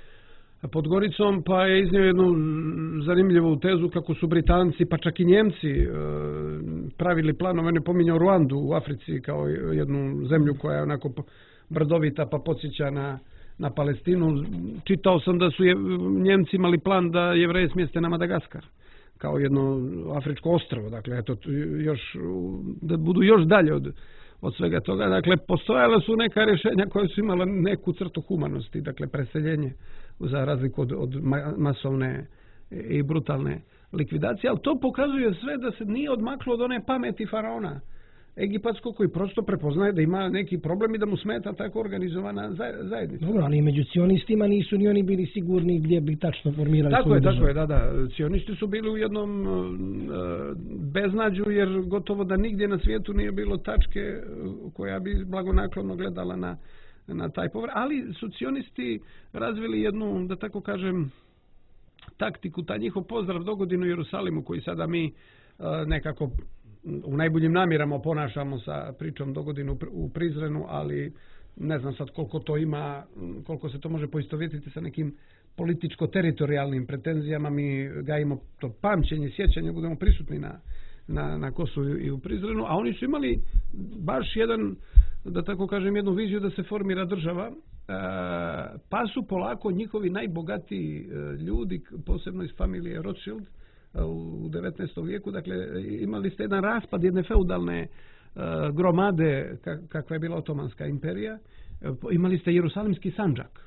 pod Goricom, pa je iznio jednu zanimljivu tezu kako su Britanci, pa čak i Njemci e, pravili planove, ne pominjao Ruandu u Africi kao jednu zemlju koja je onako brdovita pa podsjeća na, na Palestinu. Čitao sam da su je, Njemci imali plan da Jevreje smjeste na Madagaskar kao jedno afričko ostrvo, dakle eto, još, da budu još dalje od, od svega toga. Dakle, postojala su neka rješenja koja su imala neku crtu humanosti, dakle preseljenje za razliku od, od masovne i brutalne likvidacije, ali to pokazuje sve da se nije odmaklo od one pameti faraona egipatskog koji prosto prepoznaje da ima neki problem i da mu smeta tako organizovana zajednica. Dobro, ali među cionistima nisu ni oni bili sigurni gdje bi tačno formirali tako svoju je, državu. Tako je, da, da. Cionisti su bili u jednom uh, beznađu jer gotovo da nigdje na svijetu nije bilo tačke koja bi blagonaklono gledala na na taj povrat, ali su cionisti razvili jednu, da tako kažem, taktiku, taj njihov pozdrav dogodinu Jerusalimu koji sada mi uh, nekako u najboljim namjerama ponašamo sa pričom dogodinu u Prizrenu, ali ne znam sad koliko to ima, koliko se to može poistovjetiti sa nekim političko-teritorijalnim pretenzijama. Mi gajimo to pamćenje, sjećanje, budemo prisutni na, na, na Kosovu i u Prizrenu, a oni su imali baš jedan, da tako kažem, jednu viziju da se formira država, pa su polako njihovi najbogatiji ljudi, posebno iz familije Rothschild u devetnaestom vijeku, dakle imali ste jedan raspad jedne feudalne gromade kakva je bila Otomanska imperija, imali ste Jerusalimski sandžak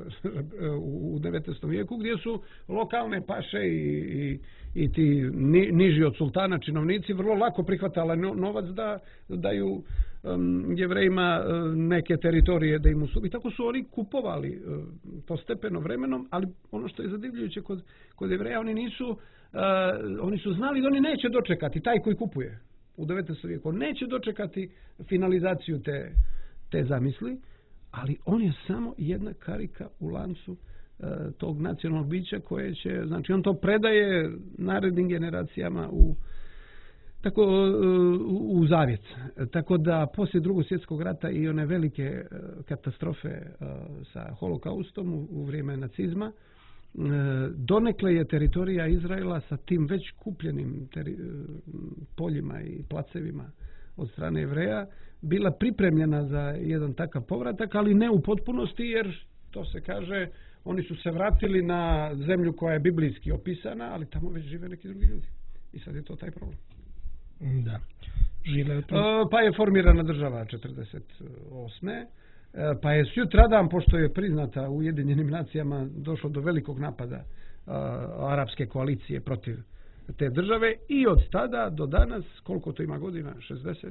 u devetnaestom vijeku gdje su lokalne paše i, i, i ti ni, niži od sultana činovnici vrlo lako prihvatala novac da daju um, Jevrejima neke teritorije da im usu. I tako su oni kupovali uh, postepeno vremenom, ali ono što je zadivljujuće kod, kod Jevreja, oni nisu uh, oni su znali da oni neće dočekati, taj koji kupuje u devetnaestom vijeku neće dočekati finalizaciju te, te zamisli, ali on je samo jedna karika u lancu e, tog nacionalnog bića koje će, znači on to predaje narednim generacijama u tako u, u zavjet. Tako da poslije Drugog svjetskog rata i one velike e, katastrofe e, sa holokaustom u, u vrijeme nacizma, donekle je teritorija Izraela sa tim već kupljenim teri, poljima i placevima od strane Jevreja bila pripremljena za jedan takav povratak, ali ne u potpunosti, jer to se kaže, oni su se vratili na zemlju koja je biblijski opisana, ali tamo već žive neki drugi ljudi. I sad je to taj problem. Da. Žive pa je formirana država četrdeset osme Pa je sutradan, pošto je priznata u Ujedinjenim nacijama, došlo do velikog napada uh, arapske koalicije protiv te države i od tada do danas, koliko to ima godina, šezdeset,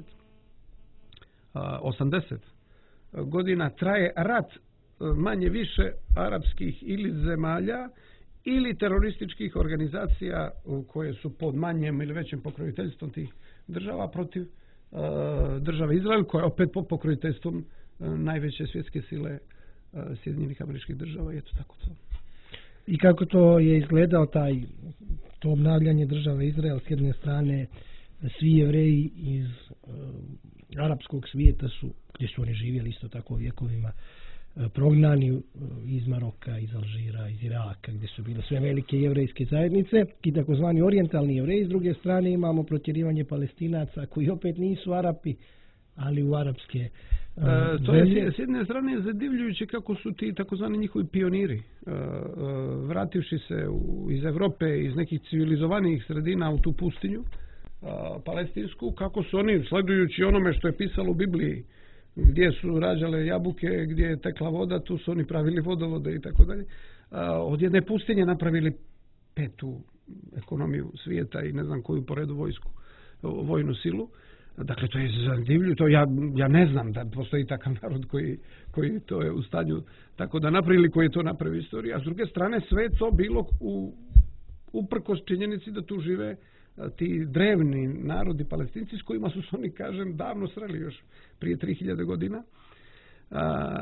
uh, osamdeset godina, traje rat uh, manje više arapskih ili zemalja ili terorističkih organizacija uh, koje su pod manjem ili većim pokroviteljstvom tih država protiv uh, države Izrael, koja je opet pod pokroviteljstvom najveće svjetske sile Sjedinjenih Američkih Država i eto tako to. I kako to je izgledao taj to obnavljanje države Izrael? S jedne strane svi Jevreji iz uh, arapskog svijeta su, gdje su oni živjeli isto tako vjekovima, uh, prognani uh, iz Maroka, iz Alžira, iz Iraka, gdje su bile sve velike jevrejske zajednice i takozvani orijentalni Jevreji. S druge strane imamo protjerivanje Palestinaca koji opet nisu Arapi, ali u arapske uh, e, to je s jedne strane zadivljujuće kako su ti takozvani njihovi pioniri e, e, vrativši se u, iz Europe, iz nekih civilizovanijih sredina u tu pustinju e, palestinsku, kako su oni sledujući onome što je pisalo u Bibliji, gdje su rađale jabuke, gdje je tekla voda, tu su oni pravili vodovode i tako dalje, od jedne pustinje napravili petu ekonomiju svijeta i ne znam koju po redu vojsku, vojnu silu. Dakle, to je zadivljujuće, to ja, ja ne znam da postoji takav narod koji, koji to je u stanju tako da napravi ili koji je to napravi istoriju, a s druge strane sve to bilo u, uprkos činjenici da tu žive ti drevni narodi Palestinci s kojima su se oni, kažem, davno sreli još prije tri hiljade godina. A,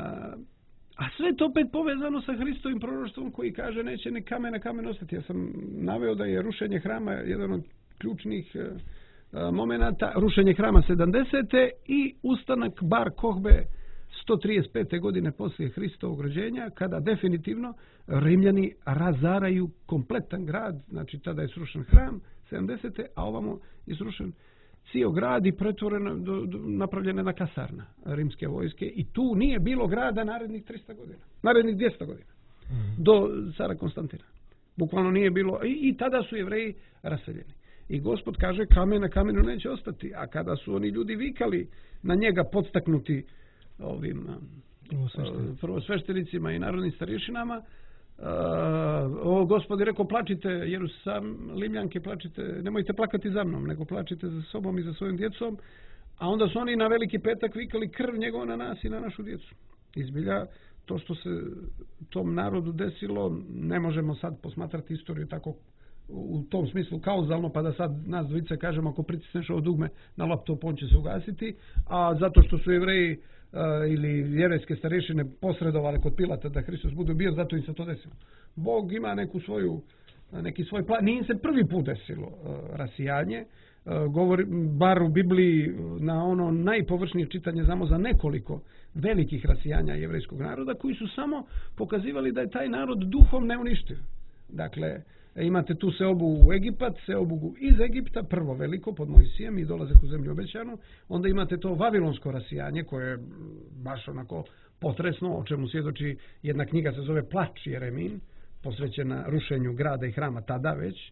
a sve to opet povezano sa Hristovim proroštvom koji kaže neće ni kamen na kamen ostati. Ja sam naveo da je rušenje hrama jedan od ključnih momenata, rušenje hrama sedamdesete i ustanak Bar Kohbe sto trideset pete godine poslije Hristovog rođenja, kada definitivno Rimljani razaraju kompletan grad, znači tada je srušen hram sedamdesete, a ovamo je srušen cijel grad i pretvorena, do, do, napravljena jedna kasarna rimske vojske i tu nije bilo grada narednih tristo godina, narednih dvjesto godina, mm. do cara Konstantina. Bukvalno nije bilo, i, i tada su Jevreji raseljeni. I Gospod kaže kamen na kamenu neće ostati, a kada su oni ljudi vikali na njega podstaknuti ovim prvosveštenicima i narodnim starješinama, Uh, o Gospod je rekao plačite Jerusalimljanke, plačite, nemojte plakati za mnom, nego plačite za sobom i za svojim djecom, a onda su oni na Veliki petak vikali krv njegova na nas i na našu djecu. Izbilja to što se tom narodu desilo, ne možemo sad posmatrati istoriju tako u tom smislu kauzalno, pa da sad nas dvojice kažemo ako pritisneš ovo dugme na laptop on će se ugasiti, a zato što su Jevreji Uh, ili jevrejske starješine posredovale kod Pilata da Hristos bude bio, zato im se to desilo. Bog ima neku svoju, neki svoj plan. Nije se prvi put desilo uh, rasijanje. Uh, govori, bar u Bibliji na ono najpovršnije čitanje znamo za nekoliko velikih rasijanja jevrejskog naroda koji su samo pokazivali da je taj narod duhom neuništiv. Dakle, imate tu seobu u Egipat, seobu iz Egipta, prvo veliko pod Mojsijem i dolazak u zemlju obećanu, onda imate to vavilonsko rasijanje koje je baš onako potresno, o čemu svjedoči jedna knjiga se zove Plač Jeremin, posvećena rušenju grada i hrama tada već.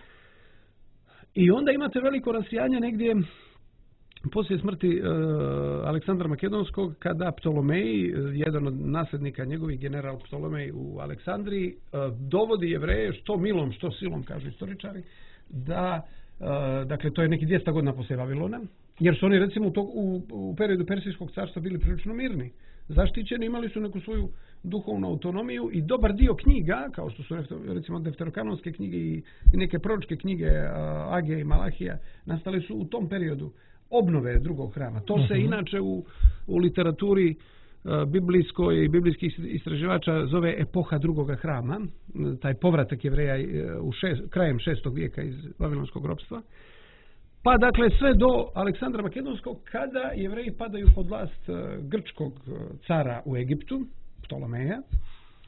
I onda imate veliko rasijanje negdje poslije smrti uh, Aleksandra Makedonskog, kada Ptolomeji, jedan od nasljednika njegovih, general Ptolomej u Aleksandriji, uh, dovodi Jevreje, što milom, što silom, kažu istoričari, da, uh, dakle, to je neki dvjesto godina poslije Vavilona, jer su oni, recimo, u, to, u, u periodu Persijskog carstva bili prilično mirni, zaštićeni, imali su neku svoju duhovnu autonomiju i dobar dio knjiga, kao što su, recimo, defterokanonske knjige i, i neke proročke knjige, uh, Agije i Malahija, nastale su u tom periodu obnove drugog hrama. To se uh-huh. inače u, u literaturi uh, biblijskoj i biblijskih istraživača zove epoha drugoga hrama, taj povratak Jevreja uh, u šest, krajem šestog vijeka iz vavilonskog ropstva. Pa dakle sve do Aleksandra Makedonskog, kada Jevreji padaju pod vlast uh, grčkog cara u Egiptu, Ptolomeja,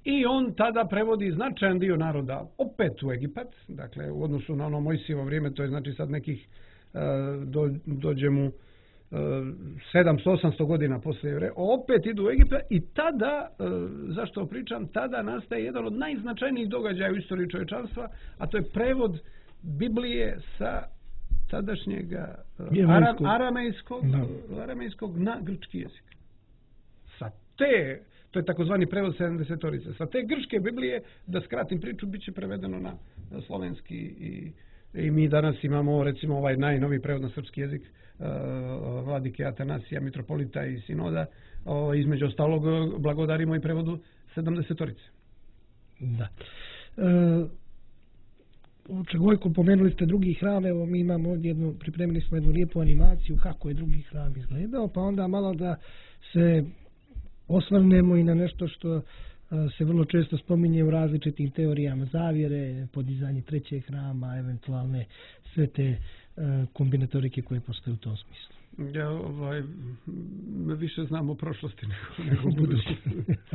I on tada prevodi značajan dio naroda opet u Egipat, dakle u odnosu na ono Mojsijevo vrijeme, to je znači sad nekih do, dođe mu sedamsto osamsto godina poslije Jevreja, opet idu u Egipat i tada, zašto pričam, tada nastaje jedan od najznačajnijih događaja u istoriji čovječanstva, a to je prevod Biblije sa tadašnjega aram, aramejskog, aramejskog na grčki jezik. Sa te, to je takozvani prevod sedamdesetorice, sa te grčke Biblije, da skratim priču, bit će prevedeno na, na slovenski i, i mi danas imamo recimo ovaj najnoviji prevod na srpski jezik uh, vladike Atanasija, mitropolita i sinoda, uh, između ostalog blagodarimo i prevodu sedamdesetorice. Da. Uh... Čegojko, pomenuli ste drugi hram, evo mi imamo ovdje jednu, pripremili smo jednu lijepu animaciju kako je drugi hram izgledao, pa onda malo da se osvrnemo i na nešto što se vrlo često spominje u različitim teorijama zavjere, podizanje trećeg hrama, eventualne sve te kombinatorike koje postoje u tom smislu. Ja ovaj, više znam o prošlosti nego, nego o budućnosti.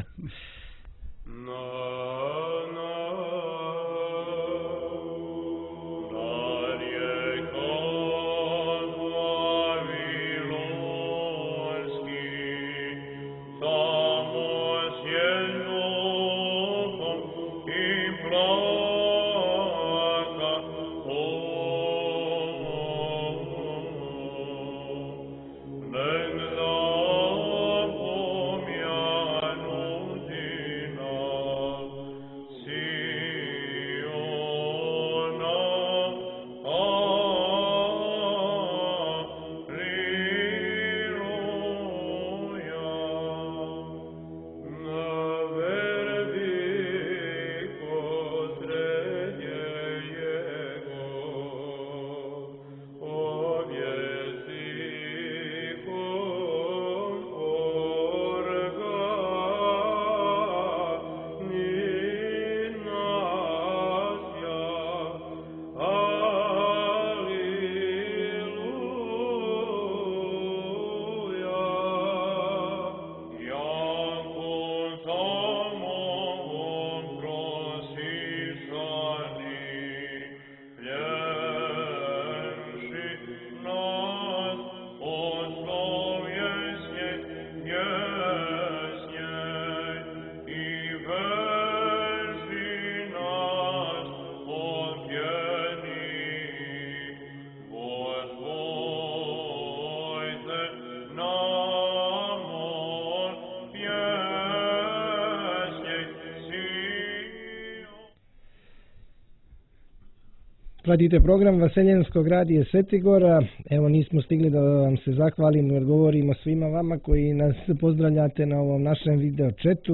No, no. Pratite program Vaseljenskog radija Svetigora. Evo nismo stigli da vam se zahvalimo jer govorimo svima vama koji nas pozdravljate na ovom našem video chatu.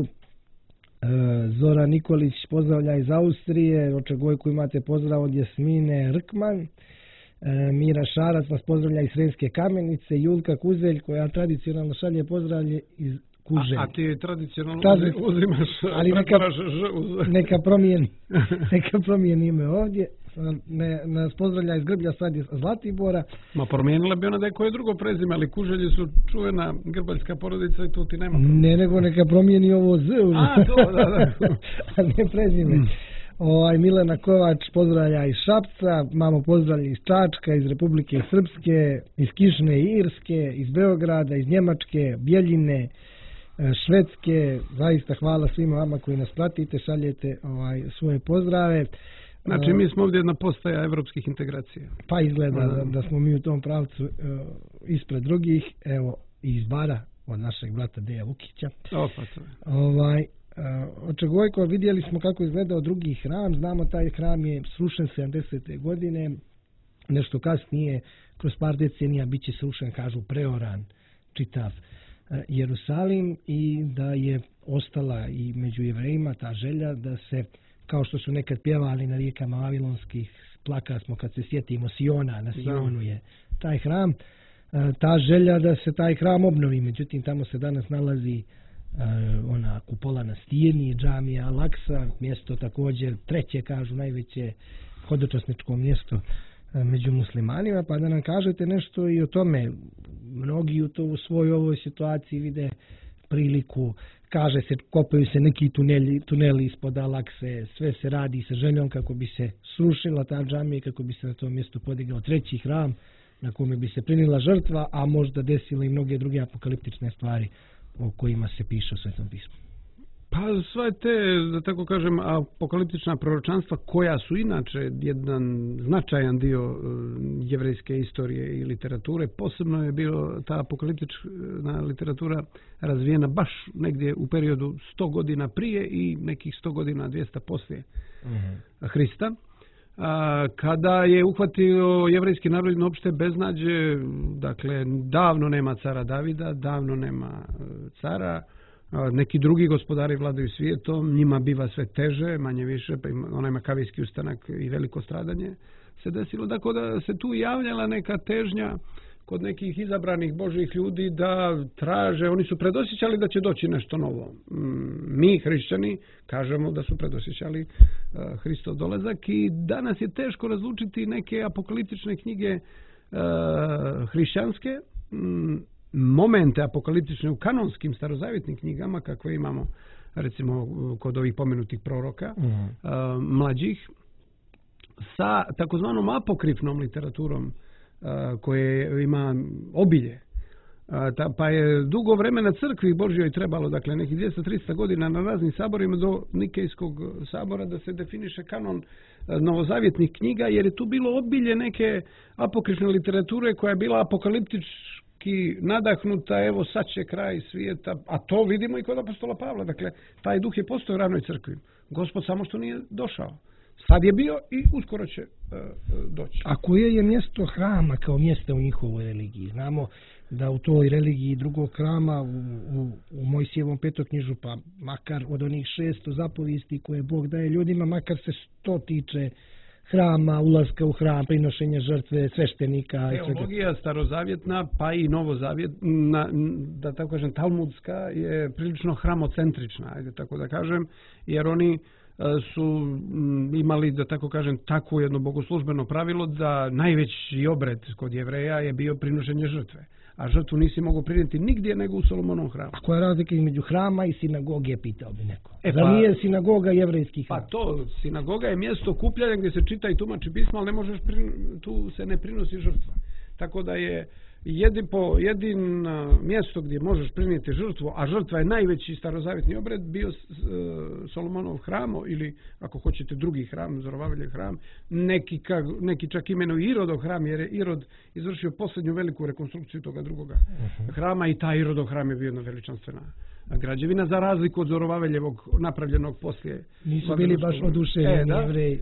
Zora Nikolić pozdravlja iz Austrije, Očegojku imate pozdrav od Jasmine Rkman. Mira Šarac nas pozdravlja iz Sremske Kamenice, Julka Kuzelj koja tradicionalno šalje pozdravlje iz Kuželj. A, a ti tradicionalno Tradi... uzimaš, ali neka, neka promijeni neka promijeni ime ovdje. Ne, nas pozdravlja iz Grblja, sad iz Zlatibora. Ma promijenila bi ona da je koje drugo prezime, ali Kuželji su čuvena grbaljska porodica i tu ti nema problema. Ne, nego neka promijeni ovo Z. A, to, da, da. A ne prezime. Mm. Ovaj, Milena Kovač pozdravlja iz Šapca, mamo pozdravlja iz Čačka, iz Republike Srpske, iz Kišne i Irske, iz Beograda, iz Njemačke, Bjeljine, Švedske. Zaista hvala svima vama koji nas pratite, šaljete ovaj, svoje pozdrave. Znači mi smo ovdje jedna postaja evropskih integracija. Pa izgleda da, da smo mi u tom pravcu uh, ispred drugih. Evo iz Bara od našeg brata Deja Vukića. O, pa to je. Ovaj, uh, Očegojko, vidjeli smo kako izgledao drugi hram. Znamo taj hram je srušen sedamdesete godine. Nešto kasnije, kroz par decenija, bit će srušen, kažu, preoran čitav uh, Jerusalim i da je ostala i među Jevrejima ta želja da se, kao što su nekad pjevali na rijekama Vavilonskih, plaka smo kad se sjetimo Siona, na Sionu je taj hram, ta želja da se taj hram obnovi, međutim tamo se danas nalazi ona kupola na stijeni, džamija Al-Aksa, mjesto također treće, kažu, najveće hodočasničko mjesto među muslimanima, pa da nam kažete nešto i o tome. Mnogi u to u svojoj ovoj situaciji vide priliku, kaže se, kopaju se neki tuneli, tuneli ispod Alakse, sve se radi sa željom kako bi se srušila ta džamija, kako bi se na tom mjestu podigao treći hram na kome bi se prinila žrtva, a možda desile i mnoge druge apokaliptične stvari o kojima se piše u Svetom pismu. Pa sve te, da tako kažem, apokaliptična proročanstva koja su inače jedan značajan dio jevrejske istorije i literature, posebno je bilo ta apokaliptična literatura razvijena baš negdje u periodu sto godina prije i nekih sto godina dvjesto poslije mm-hmm. Hrista. A, kada je uhvatio jevrejski narod na opšte beznađe, dakle davno nema cara Davida, davno nema cara, neki drugi gospodari vladaju svijetom, njima biva sve teže, manje više, pa onaj makavijski ustanak i veliko stradanje se desilo. Tako da se tu javljala neka težnja kod nekih izabranih Božjih ljudi da traže, oni su predosjećali da će doći nešto novo. Mi, hrišćani, kažemo da su predosjećali Hristov dolazak i danas je teško razlučiti neke apokaliptične knjige hrišćanske, momente apokaliptične u kanonskim starozavjetnim knjigama, kakve imamo recimo kod ovih pomenutih proroka, mm. a, mlađih, sa takozvanom apokrifnom literaturom a, koje ima obilje. A, ta, pa je dugo vremena crkvi Božjoj trebalo, dakle nekih dvjesto do tristo godina na raznim saborima do Nikejskog sabora da se definiše kanon a, novozavjetnih knjiga, jer je tu bilo obilje neke apokrifne literature koja je bila apokaliptična i nadahnuta, evo sad će kraj svijeta, a to vidimo i kod apostola Pavla, dakle taj duh je postojao u ranoj crkvi. Gospod samo što nije došao. Sad je bio i uskoro će uh, doći. A koje je mjesto hrama kao mjesto u njihovoj religiji? Znamo da u toj religiji drugog hrama u, u, u Mojsijevom petoknjižu, pa makar od onih šesto zapovijesti koje Bog daje ljudima, makar se sto tiče hrama, ulaska u hram, prinošenja žrtve, sveštenika. Teologija starozavjetna, pa i novozavjetna, da tako kažem, talmudska, je prilično hramocentrična, ajde tako da kažem, jer oni su imali, da tako kažem, takvo jedno bogoslužbeno pravilo da najveći obred kod Jevreja je bio prinošenje žrtve. A žrtvu nisi mogao prinijeti nigdje nego u Solomonovom hramu. A koja je razlika između hrama i sinagoge, pitao bi neko? E, da pa, nije sinagoga jevrejski hram? Pa to, sinagoga je mjesto okupljanja gdje se čita i tumači pismo, ali ne možeš prin, tu se ne prinosi žrtva. Tako da je jedin, po, jedin mjesto gdje možeš prinijeti žrtvu, a žrtva je najveći starozavjetni obred, bio uh, Solomonov hram, ili ako hoćete drugi hram, Zorovaveljev hram, neki, ka, neki čak imenuju Irodov hram, jer je Irod izvršio posljednju veliku rekonstrukciju toga drugoga uh-huh. hrama i taj Irodov hram je bio jedna veličanstvena građevina, za razliku od Zorovaveljevog napravljenog poslije. Nisu bili baš oduševljeni Jevreji.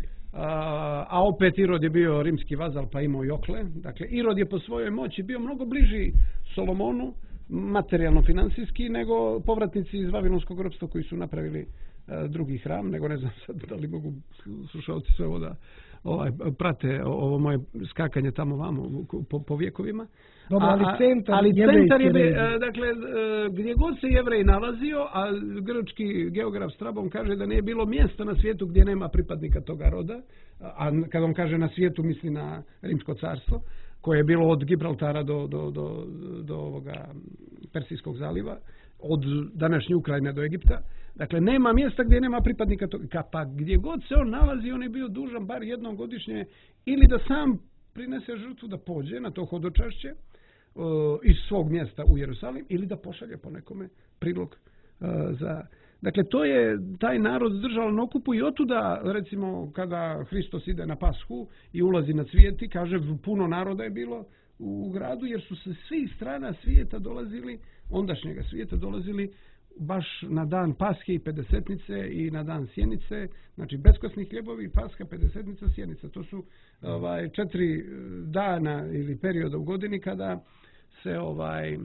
A, a opet Irod je bio rimski vazal, pa imao i okle. Dakle, Irod je po svojoj moći bio mnogo bliži Solomonu, materijalno financijski, nego povratnici iz Vavilonskog ropstva koji su napravili a, drugi hram, nego ne znam sad da li mogu slušalci sve ovo da ovaj, prate ovo moje skakanje tamo vamo po, po vjekovima. Dobro, ali centar, ali centar je, dakle, gdje god se Jevrej nalazio, a grčki geograf Strabon kaže da nije bilo mjesta na svijetu gdje nema pripadnika toga roda, a kad on kaže na svijetu misli na Rimsko carstvo, koje je bilo od Gibraltara do, do, do, do ovoga Persijskog zaliva, od današnje Ukrajine do Egipta. Dakle, nema mjesta gdje nema pripadnika toga. Pa gdje god se on nalazi, on je bio dužan bar jednom godišnje ili da sam prinese žrtvu, da pođe na to hodočašće uh, iz svog mjesta u Jerusalim, ili da pošalje po nekome prilog uh, za... Dakle, to je taj narod držao na okupu i otuda, recimo, kada Hristos ide na Pashu i ulazi na svijeti, kaže, puno naroda je bilo u gradu, jer su se svi strana svijeta dolazili, ondašnjega svijeta dolazili baš na dan Paske i Pedesetnice i na dan Sjenice, znači beskosni hljebovi, Paska, Pedesetnica, Sjenica. To su ovaj, četiri dana ili perioda u godini kada se ovaj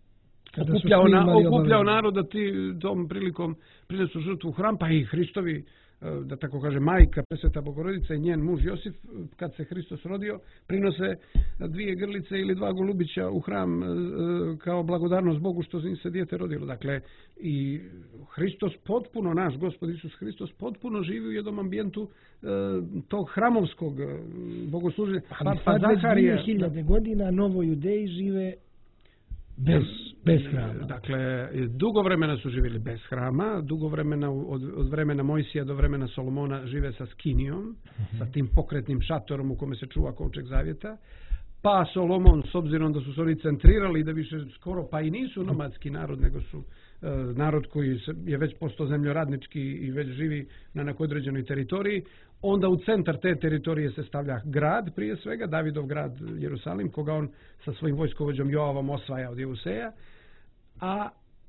kada okupljao, na, okupljao narod da ti tom prilikom prinesu žrtvu u hram, pa i Hristovi, da tako kaže, majka Presveta Bogorodica i njen muž Josif, kad se Hristos rodio, prinose dvije grlice ili dva golubića u hram kao blagodarnost Bogu što im se dijete rodilo. Dakle, i Hristos potpuno, naš Gospod Isus Hristos potpuno živi u jednom ambijentu tog hramovskog bogosluženja. Pa, pa Zaharija, hiljade godina novo Judeji žive Bez, bez hrama. Dakle, dugo vremena su živjeli bez hrama, dugo vremena od, od vremena Mojsija do vremena Solomona žive sa skinijom, uh-huh. sa tim pokretnim šatorom u kome se čuva kovčeg zavjeta. Pa Solomon, s obzirom da su se oni centrirali, da više skoro pa i nisu nomadski narod, nego su e, narod koji je već postao zemljoradnički i već živi na nekoj određenoj teritoriji, onda u centar te teritorije se stavlja grad, prije svega, Davidov grad Jerusalim, koga on sa svojim vojskovođom Joavom osvaja od Jevuseja, a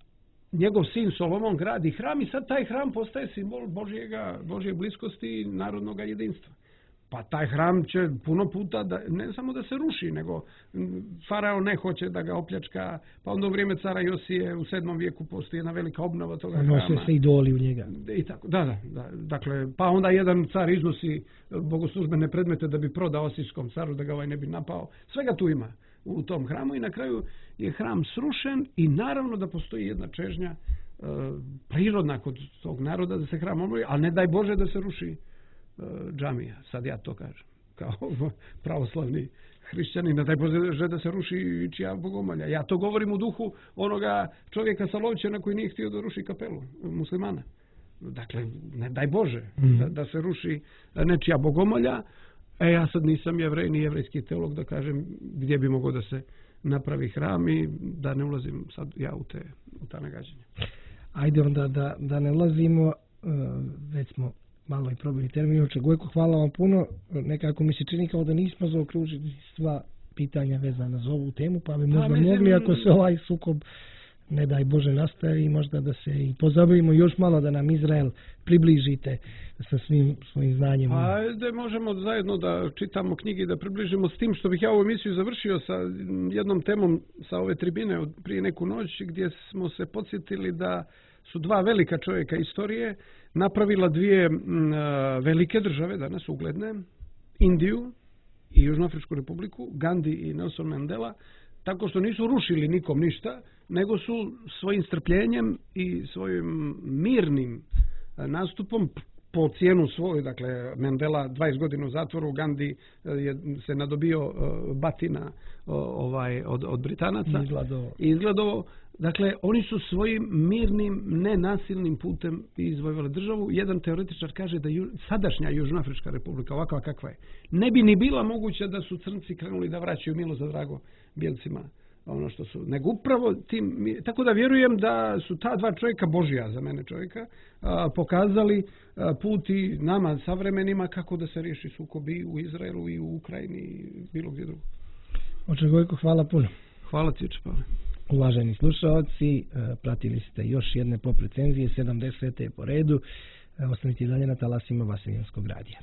njegov sin Solomon gradi hram i sad taj hram postaje simbol Božjega, Božje bliskosti i narodnog jedinstva. Pa taj hram će puno puta, da, ne samo da se ruši, nego faraon ne hoće da ga opljačka, pa onda u vrijeme cara Josije u sedmom vijeku postoji jedna velika obnova toga hrama. Nose se idoli u njega. I tako, da, da, da, dakle, pa onda jedan car iznosi bogoslužbene predmete da bi prodao osijskom caru, da ga ovaj ne bi napao. Svega tu ima u tom hramu i na kraju je hram srušen i naravno da postoji jedna čežnja e, prirodna kod tog naroda da se hram obnovi, ali ne daj Bože da se ruši džamija, sad ja to kažem, kao pravoslavni hrišćanin, ne daj Bože da se ruši čija bogomolja. Ja to govorim u duhu onoga čovjeka sa Lovćena koji nije htio da ruši kapelu muslimana. Dakle, ne daj Bože mm. da, da se ruši nečija bogomolja. E, ja sad nisam jevrej ni jevrejski teolog da kažem gdje bi mogao da se napravi hram i da ne ulazim sad ja u te, u ta nagađanja. Ajde onda da, da ne ulazimo, već smo malo i probili terminoče. Gojko, hvala vam puno. Nekako mi se čini kao da nismo zaokružili sva pitanja vezana za ovu temu, pa bi možda mislim, mogli, ako se ovaj sukob, ne daj Bože, nastavi, možda da se i pozabavimo još malo, da nam Izrael približite sa svim svojim znanjem. Ajde, možemo zajedno da čitamo knjige i da približimo, s tim što bih ja ovu emisiju završio sa jednom temom sa ove tribine od prije neku noć, gdje smo se podsjetili da su dva velika čovjeka istorije napravila dvije m, velike države, danas ugledne, Indiju i Južnoafričku republiku, Gandhi i Nelson Mandela, tako što nisu rušili nikom ništa, nego su svojim strpljenjem i svojim mirnim nastupom po cijenu svoju, dakle Mandela dvadeset godina u zatvoru, Gandhi je se nadobio batina ovaj od, od Britanaca i izgledao. Dakle, oni su svojim mirnim, nenasilnim putem izvojevali državu. Jedan teoretičar kaže da ju, sadašnja Južnoafrička republika, ovakva kakva je, ne bi ni bila moguća da su crnci krenuli da vraćaju milo za drago bijelcima ono što su, nego upravo tim, tako da vjerujem da su ta dva čovjeka, Božja za mene čovjeka, a, pokazali a, put i nama savremenima kako da se riješi sukobi u Izraelu i u Ukrajini i bilo gdje drugo. Oče Gojko, hvala puno. Hvala ti, oče Pavle. Uvaženi slušaoci, pratili ste još jedne pop recenzije, sedamdesete po redu. Ostanite dalje na talasima Vaseljenskog radija.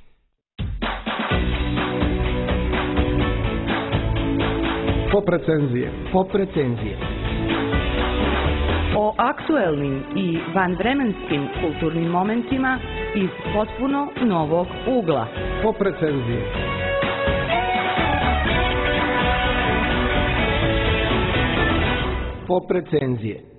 Pop recenzije. Pop recenzije. O aktuelnim i vanvremenskim kulturnim momentima iz potpuno novog ugla. Pop recenzije. Pop recenzije.